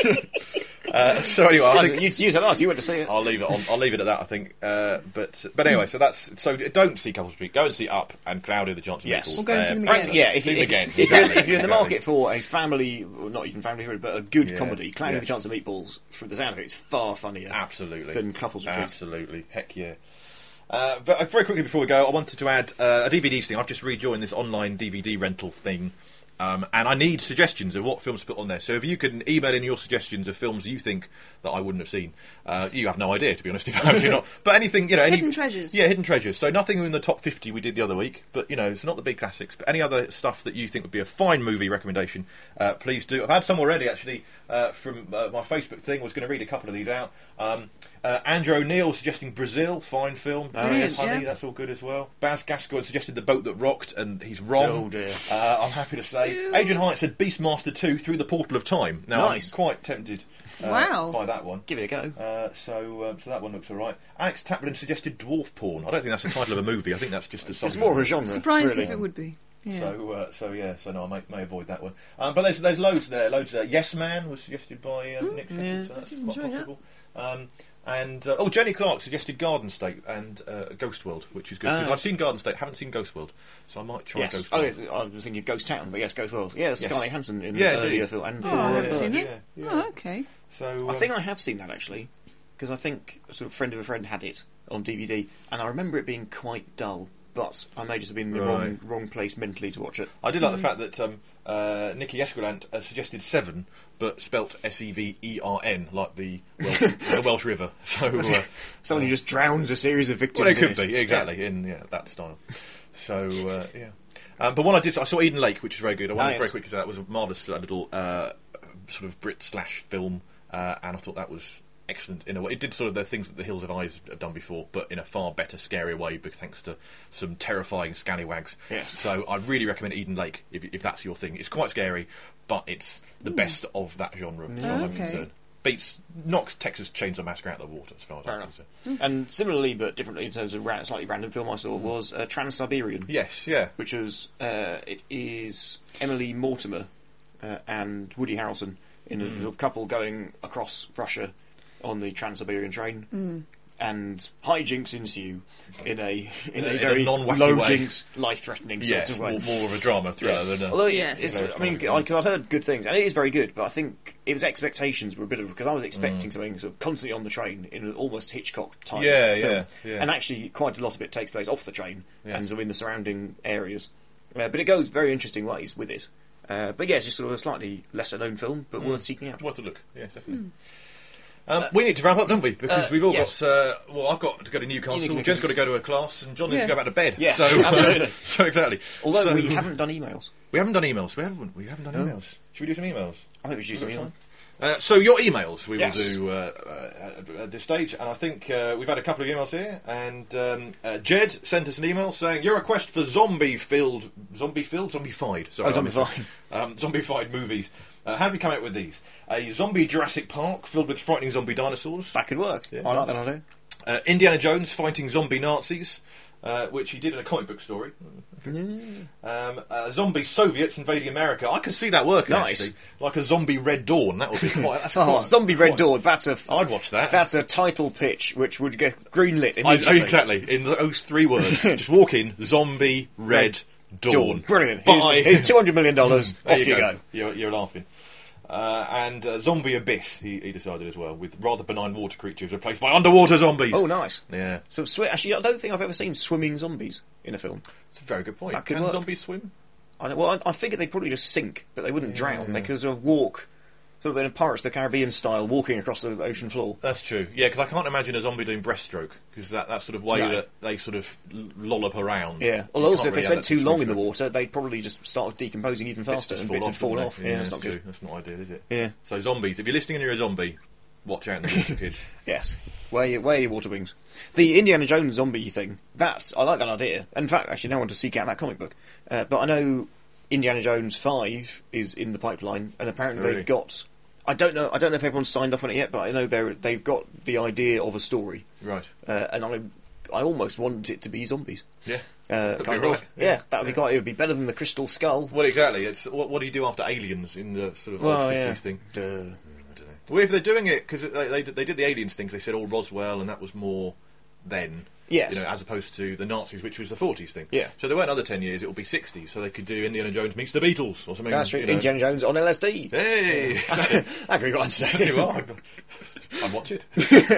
uh, so anyway, I think you, you said us. You went to see it. I'll leave it on. I'll leave it at that. I think. Uh, but but anyway, so that's so. Don't see Couple Street. Go and see Up and Cloudy the Johnson Yes. Nichols. We'll go and see them Frankly, again. yeah, if, See you, them if, again. if, you're, Exactly. if you're in the Exactly. market for a family, well, not even family favorite, but a good Yeah, comedy, Cloudy yeah. with a Chance of Meatballs, from the sound of it, it's far funnier Absolutely. than Couples Retreat. Absolutely. Heck yeah. Uh, but uh, very quickly before we go, I wanted to add uh, a D V D thing. I've just rejoined this online D V D rental thing. Um, and I need suggestions of what films to put on there. So if you can email in your suggestions of films you think that I wouldn't have seen, uh, you have no idea, to be honest, if I have not. But anything, you know, any, Hidden treasures. Yeah, hidden treasures. So nothing in the top fifty we did the other week, but you know, it's not the big classics. But any other stuff that you think would be a fine movie recommendation, uh, please do. I've had some already actually uh, from uh, my Facebook thing. I was going to read a couple of these out. Um, uh, Andrew O'Neill suggesting Brazil, fine film. Brilliant, Funny, yeah. that's all good as well. Baz Gascoigne suggested The Boat That Rocked, and he's wrong. Oh, dear. Uh, I'm happy to say. Ew. Adrian Hyatt said Beastmaster two Through the Portal of Time. Now, Nice. I'm quite tempted uh, Wow. by that one. Give it a go. Uh, so, um, so that one looks all right. Alex Taplin suggested Dwarf Porn. I don't think that's the title of a movie. I think that's just a song. It's more of a genre. Surprised really. if it would be. Yeah. So, uh, so yeah, so no, I may, may avoid that one. Um, but there's there's loads there. Loads there. Yes Man was suggested by uh, Nick Shepard, yeah. so I that's did quite enjoy that. possible. Um, and uh, oh, Jenny Clark suggested Garden State and uh, Ghost World, which is good because Ah. I've seen Garden State, haven't seen Ghost World, so I might try Yes. Ghost Oh, World. yes. I was thinking Ghost Town, but yes, Ghost World. Yeah, Scarlett Johansson in Yeah, the earlier indeed. film. And Oh, I Paul haven't Rudd. seen it. Yeah, yeah. Oh, okay. So I um, think I have seen that actually, because I think a sort of friend of a friend had it on D V D, and I remember it being quite dull. But I may just have been in the Right. wrong wrong place mentally to watch it. I did like the fact that um, uh, Nikki Esquilant uh, suggested Seven, but spelt S E V E R N, like the Welsh, the Welsh River. So, uh, Someone who just drowns a series of victims. well, it in could be exactly in yeah that style. So uh, yeah, um, but one I did, I saw Eden Lake, which was very good. I wanted Nice. very quickly to say that was a marvellous uh, little uh, sort of Brit slash film, uh, and I thought that was excellent in a way. It did sort of the things that the Hills of Eyes have done before, but in a far better, scarier way, but thanks to some terrifying scallywags. Yes. So I really recommend Eden Lake if, if that's your thing. It's quite scary, but it's the best of that genre as far as I'm Okay. concerned. Beats knocks Texas Chainsaw Massacre out of the water as far as Fair I'm enough. concerned. And similarly, but differently in terms of ra- slightly random film I saw was uh, Trans-Siberian, Yes, yeah. which was uh, it is Emily Mortimer uh, and Woody Harrelson in a Mm. sort of couple going across Russia on the Trans-Siberian train. and hijinks ensue in a in a In a very non-wacky low way. jinks, life-threatening sort Yes, of way. more, more of a drama thriller Yeah. than a... Although, Yes. it's, Very I mean, small. because I've heard good things, and it is very good, but I think its expectations were a bit of because I was expecting Mm. something sort of constantly on the train in an almost Hitchcock type Yeah, film, yeah, yeah. and actually quite a lot of it takes place off the train Yes. and sort of in the surrounding areas, uh, but it goes very interesting ways with it. Uh, but yeah, it's just sort of a slightly lesser known film, but Mm. worth seeking out. Worth a look, yes, definitely. Um, we need to wrap up, don't we? Because uh, we've all yes. got. Uh, well, I've got to go to You Newcastle. need to- Jen's got to go to a class, and John needs Yeah. to go back to bed. Yes, so, absolutely. so exactly. Although So- we haven't done emails. we haven't done emails. We haven't. We haven't done No. emails. Should we do some emails? I think we should do something on. Uh, so your emails we Yes. will do uh, uh, at this stage, and I think uh, we've had a couple of emails here. And um, uh, Jed sent us an email saying your request for zombie-filled, zombie-filled, zombie-fied, sorry, Oh, I missed zombie-fied. it. um, zombie-fied movies. Uh, how did we come out with these? A zombie Jurassic Park filled with frightening zombie dinosaurs. That could work. Yeah, I like nice. that idea. Uh, Indiana Jones fighting zombie Nazis, uh, which he did in a comic book story. Um, uh, zombie Soviets invading America. I can see that working. Nice. Actually, like a zombie Red Dawn. That would be quite. That's Oh, quite, Zombie Red quite- Dawn. That's a I'd watch that. that's a title pitch which would get greenlit I, immediately. exactly in those three words. Just walk in. Zombie Red Dawn. Dawn. Brilliant. Bye. Here's, here's two hundred million dollars. There Off you go. You're, you're laughing. Uh, and uh, Zombie Abyss, he, he decided as well, with rather benign water creatures replaced by underwater zombies. Oh, nice. Yeah, So, swi- actually, I don't think I've ever seen swimming zombies in a film. it's a very good point. That could Can work. zombies swim? I don't, well, I, I figured they'd probably just sink, but they wouldn't drown. Yeah. They could sort of walk, sort of in a Pirates of the Caribbean style, walking across the ocean floor. That's true. Yeah, because I can't imagine a zombie doing breaststroke because that that sort of way No. that they sort of l- lollop around. Yeah. You Although also, can't if they really spent have too that long in the stroke. water, they'd probably just start decomposing even Bits faster, just and fall bits would off, fall wouldn't off. they? Yeah, that's that's not true. good. That's not ideal, is it? Yeah. So zombies. If you're listening and you're a zombie, watch out in the water, kids. Yes. Wear your, wear your water wings. The Indiana Jones zombie thing, that's, I like that idea. In fact, actually, now I want to seek out that comic book. Uh, but I know Indiana Jones five is in the pipeline, and apparently Really? they've got... I don't know. I don't know if everyone's signed off on it yet, but I know they're they've got the idea of a story, Right. uh, and I I almost want it to be zombies. Yeah. Uh, Could kind be of. right. Yeah, Yeah. that would be quite. It would be better than the Crystal Skull. Well, exactly. It's what, what do you do after Aliens in the sort of Well, old yeah. fifties thing? Duh. I don't know. Well, if they're doing it because they, they they did the Aliens things, they said all Roswell, and that was more then. Yes. You know, as opposed to the Nazis, which was the forties thing. Yeah. So there weren't another ten years; it will be sixties. So they could do Indiana Jones meets the Beatles or something. That's right. you know. Indiana Jones on L S D. Hey, That could be quite there entertaining. you are. I'd watch it.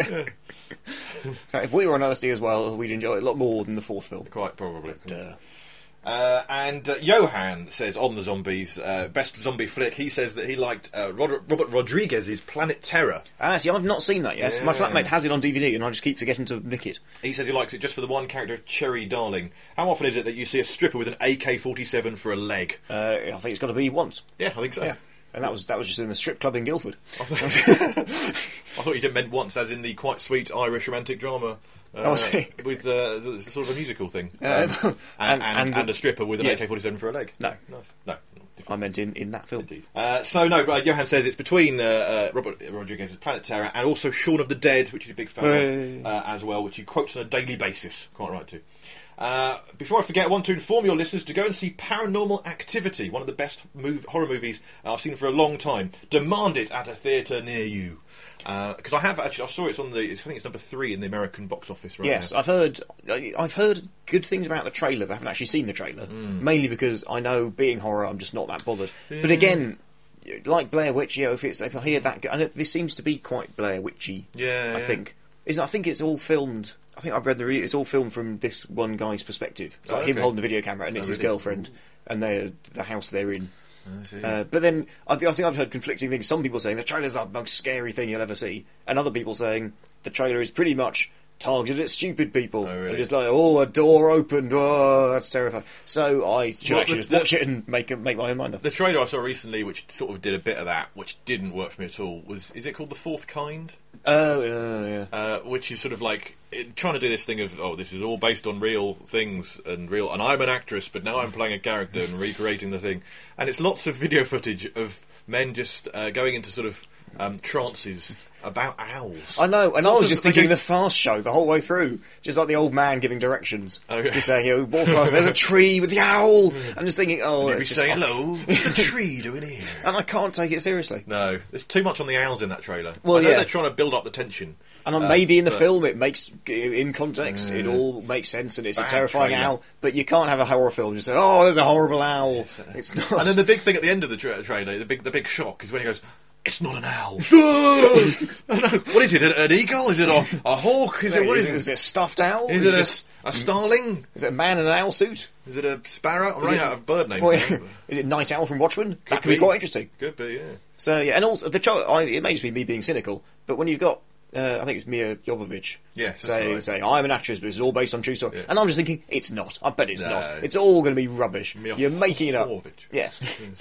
In fact, if we were on L S D as well, we'd enjoy it a lot more than the fourth film. Quite probably. Duh. Uh, and uh, Johan says on the zombies, uh, best zombie flick. He says that he liked uh, Robert, Robert Rodriguez's Planet Terror. Ah, see, I've not seen that yet. My Yeah. flatmate has it on D V D, and I just keep forgetting to nick it. He says he likes it just for the one character, Cherry Darling. How often is it that you see a stripper with an A K forty-seven for a leg? Uh, I think it's got to be once. Yeah, I think so. Yeah, and that was that was just in the strip club in Guildford. I thought, I thought you did meant once, as in the quite sweet Irish romantic drama. Uh, Oh, I see. with uh, the- sort of a musical thing, Uh, Um, and, and, and- and a stripper with an yeah. A K forty-seven for a leg. No. Nice. No. I meant in, in that film. Indeed. Uh, so no, uh, Johan says it's between uh, uh, Robert Rodriguez's Planet Terror and also Shaun of the Dead, which he's a big fan Hey. of uh, as well, which he quotes on a daily basis. Quite right too. Uh, before I forget, I want to inform your listeners to go and see Paranormal Activity, one of the best mov- horror movies uh, I've seen for a long time. Demand it at a theatre near you. Because I have actually, I saw it's on the. It's, I think it's number three in the American box office right Yes, now. I've heard I've heard good things about the trailer, but I haven't actually seen the trailer. Mm. Mainly because I know, being horror, I'm just not that bothered. But again, like Blair Witch, you know, if it's if I hear that, and it, this seems to be quite Blair Witchy. Yeah, I yeah. think is I think it's all filmed. I think I've read the. Re- it's all filmed from this one guy's perspective. It's like Oh, him okay. holding the video camera, and Oh, it's his really? girlfriend, and they're the house they're in. I see. Uh, but then I, th- I think I've heard conflicting things. Some people saying the trailer's the most scary thing you'll ever see, and other people saying the trailer is pretty much targeted at stupid people. Oh, really? And just like, oh, a door opened, oh, that's terrifying. So I should Well, actually the- just the- watch it and make make my own mind up. The trailer I saw recently, which sort of did a bit of that, which didn't work for me at all, was is it called The Fourth Kind? Oh, yeah, yeah. Uh, which is sort of like it, trying to do this thing of oh, this is all based on real things and real, and I'm an actress, but now I'm playing a character and recreating the thing, and it's lots of video footage of men just uh, going into sort of um, trances about owls. I know, and It's I was also- just they thinking do- the Fast Show the whole way through, just like the old man giving directions, Okay. just saying, you know, walk past, there's a tree with the owl. I'm just thinking, oh, You'd be it's just- saying, hello, what's a tree doing here? and I can't take it seriously. No, there's too much on the owls in that trailer. Well, I know yeah. they're trying to build up the tension. And uh, Uh, maybe in the but- film it makes, in context, it all makes sense, and it's a Bad terrifying trailer. owl. But you can't have a horror film just say, "Oh, there's a horrible owl." It's not. And then the big thing at the end of the tra- trailer, the big the big shock is when he goes, "It's not an owl." Oh, no. What is it? An, an eagle? Is it a, a hawk? Is it what is Is it? it a stuffed owl? Is it a, just- a starling? Is it a man in an owl suit? Is it a sparrow? I'm Is running it- out of bird names. Well, now. is it Night Owl from Watchmen? that could be. be. quite interesting. Could be, yeah. So yeah, and also the child. I, it may just be me being cynical, but when you've got, uh, I think it's Mia Jovovich, Yes, that's saying, right. saying, "I'm an actress, but it's all based on true story," Yeah. and I'm just thinking, it's not. I bet it's No. not. It's all going to be rubbish. Mia You're making it up. Jovovich. Yes.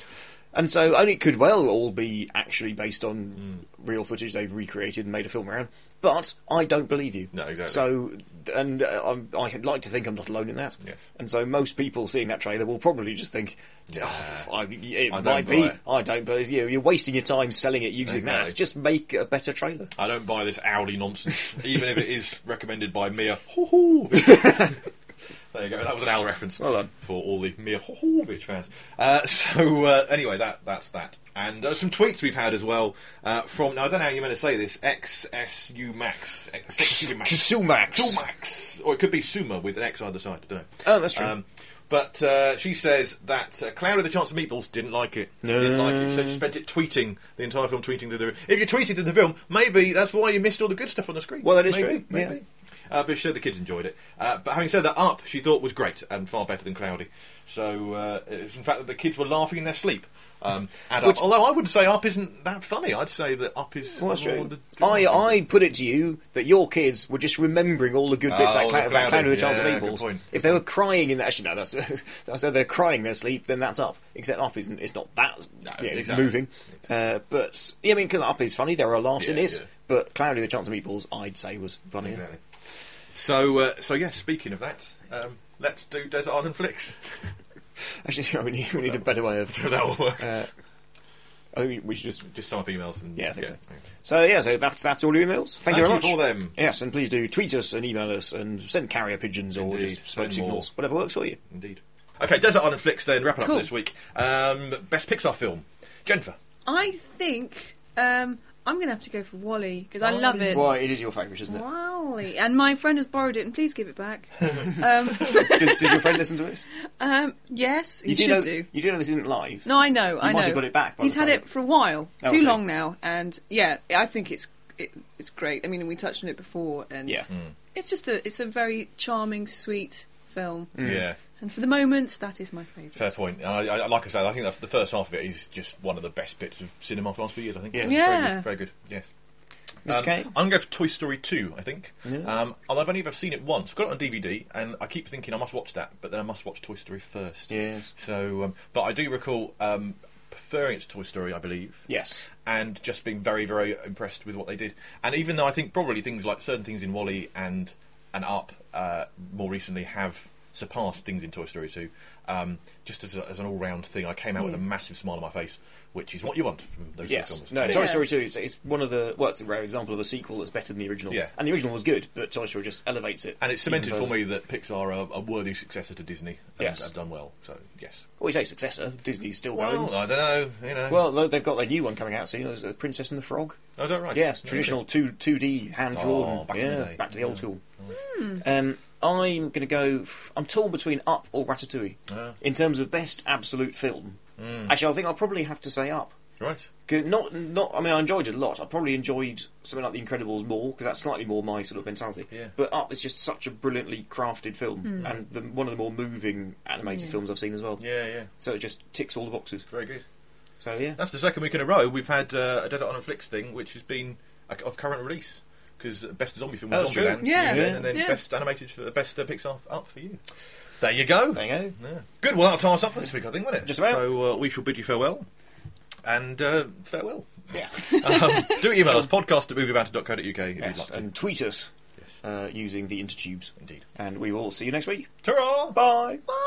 And so, and it could well all be actually based on Hmm. real footage they've recreated and made a film around. But I don't believe you. No, exactly. So, and uh, I'm, I'd like to think I'm not alone in that. Yes. And so, most people seeing that trailer will probably just think, oh, I, it I don't might buy be. it. I don't, but you know, you're wasting your time selling it using Exactly. that. Just make a better trailer. I don't buy this owly nonsense, even if it is recommended by Mia Hoo There you go. That was an owl reference. Well done. For all the Mia Jovovich fans. Uh, so uh, anyway, that that's that. And uh, some tweets we've had as well uh, from. Now I don't know how you're meant to say this. X S U Max. X S U Max. Sumax. Sumax. Or it could be Suma with an X either side. I don't know. Oh, that's true. Um, but uh, she says that uh, Cloud with a Chance of Meatballs didn't like it. No. Didn't like it. She said she spent it tweeting the entire film, tweeting to the. If you tweeted to the film, maybe that's why you missed all the good stuff on the screen. Well, that is maybe, true, Maybe. yeah. Uh, but she said the kids enjoyed it. Uh, but having said that, Up she thought was great and far better than Cloudy. So uh, it's in fact that the kids were laughing in their sleep. Um, and Which- Up, although I wouldn't say Up isn't that funny, I'd say that Up is. Well, that's more true. the I, drama. I put it to you that your kids were just remembering all the good bits Oh, about, the Cloud, about Cloudy. Cloud with a Chance Yeah, of good Meatballs. point. If they were crying in that, actually no, that's that's they're crying in their sleep, then that's Up. Except Up isn't. It's not that No, you know, exactly. moving. Uh, but yeah, I mean, 'cause Up is funny. There are laughs in Yeah, it. yeah. But Cloudy with a Chance of Meatballs, I'd say, was funnier. Exactly. So, uh, so yes. Speaking of that, um, let's do Desert Island Flicks. Actually, no, we need, we need a better way of. that will work. Uh, I think we should just. Just sum up emails and Yeah, I think so. So yeah, so that's that's all your emails. Thank, Thank you very you much for them. Yes, and please do tweet us and email us and send carrier pigeons or Indeed, just smoke send signals, whatever works for you. Indeed. Okay, Desert Island Flicks. Then wrapping Cool. up for this week. Um, best Pixar film. Jennifer. I think um, I'm going to have to go for Wall-E because I love it. Well, it is your favourite, isn't it? Wall-E, and my friend has borrowed it, and please give it back. um, does, does your friend listen to this? um, yes, he You do should know, do. You do know this isn't live. No, I know, I might know. have got it back by He's the had time- it for a while, Oh, too so- long now, and yeah, I think it's it, it's great. I mean, we touched on it before, and Yeah. it's just a it's a very charming, sweet film. Yeah. And for the moment, that is my favourite. Fair point. I, I, like I said, I think that the first half of it is just one of the best bits of cinema for the last few years. I think. Yeah. Yeah. Very good. Very good. Yes. Mister Um, Kane? I'm going to go for Toy Story two, I think. Yeah. Um, although I've only ever seen it once. I've got it on D V D, and I keep thinking I must watch that, but then I must watch Toy Story first. Yes. So, um, but I do recall um, preferring it to Toy Story, I believe. Yes. And just being very, very impressed with what they did. And even though I think probably things like certain things in Wall-E and and Up uh, more recently have surpassed things in Toy Story two, um, just as, a, as an all-round thing, I came out with a Yeah. massive smile on my face, which is what you want from those Yes. sort of films. No, And it- Toy Yeah. Story two is it's one of the well, it's a rare example of a sequel that's better than the original. Yeah. And the original was good, but Toy Story just elevates it. And it's cemented even for further. me that Pixar are a worthy successor to Disney and Yes. have done well. So, yes. Well, we say successor. Disney's still Well, going. I don't know. You know. Well, though they've got their new one coming out soon. There's The Princess and the Frog. I don't right. Yes, No, traditional okay. two two D hand drawn. Oh, back in yeah, the day. back to the old Yeah. school. Um, I'm going to go. I'm torn between Up or Ratatouille Ah. in terms of best absolute film. Mm. Actually, I think I'll probably have to say Up. Right. 'Cause Not, not. I mean, I enjoyed it a lot. I probably enjoyed something like The Incredibles more because that's slightly more my sort of mentality. Yeah. But Up is just such a brilliantly crafted film and the, one of the more moving animated Yeah. films I've seen as well. Yeah, yeah. So it just ticks all the boxes. Very good. So yeah. That's the second week in a row we've had uh, a Desert Island Flicks thing, which has been uh, of current release. Because best zombie film Oh, was that's true. Zombieland, Yeah. yeah, and then Yeah. best animated, for, best uh, Pixar Up for you. There you go. There you go. Yeah. Good. Well, that'll tie us up for this week, I think, won't it? Just about. So uh, we shall bid you farewell, and uh, farewell. Yeah. um, do email us podcast at moviebanter dot co dot uk if Yes, you'd like to. and tweet us Yes. uh, using the intertubes. Indeed. And we will see you next week. Ta-ra! Bye. Bye.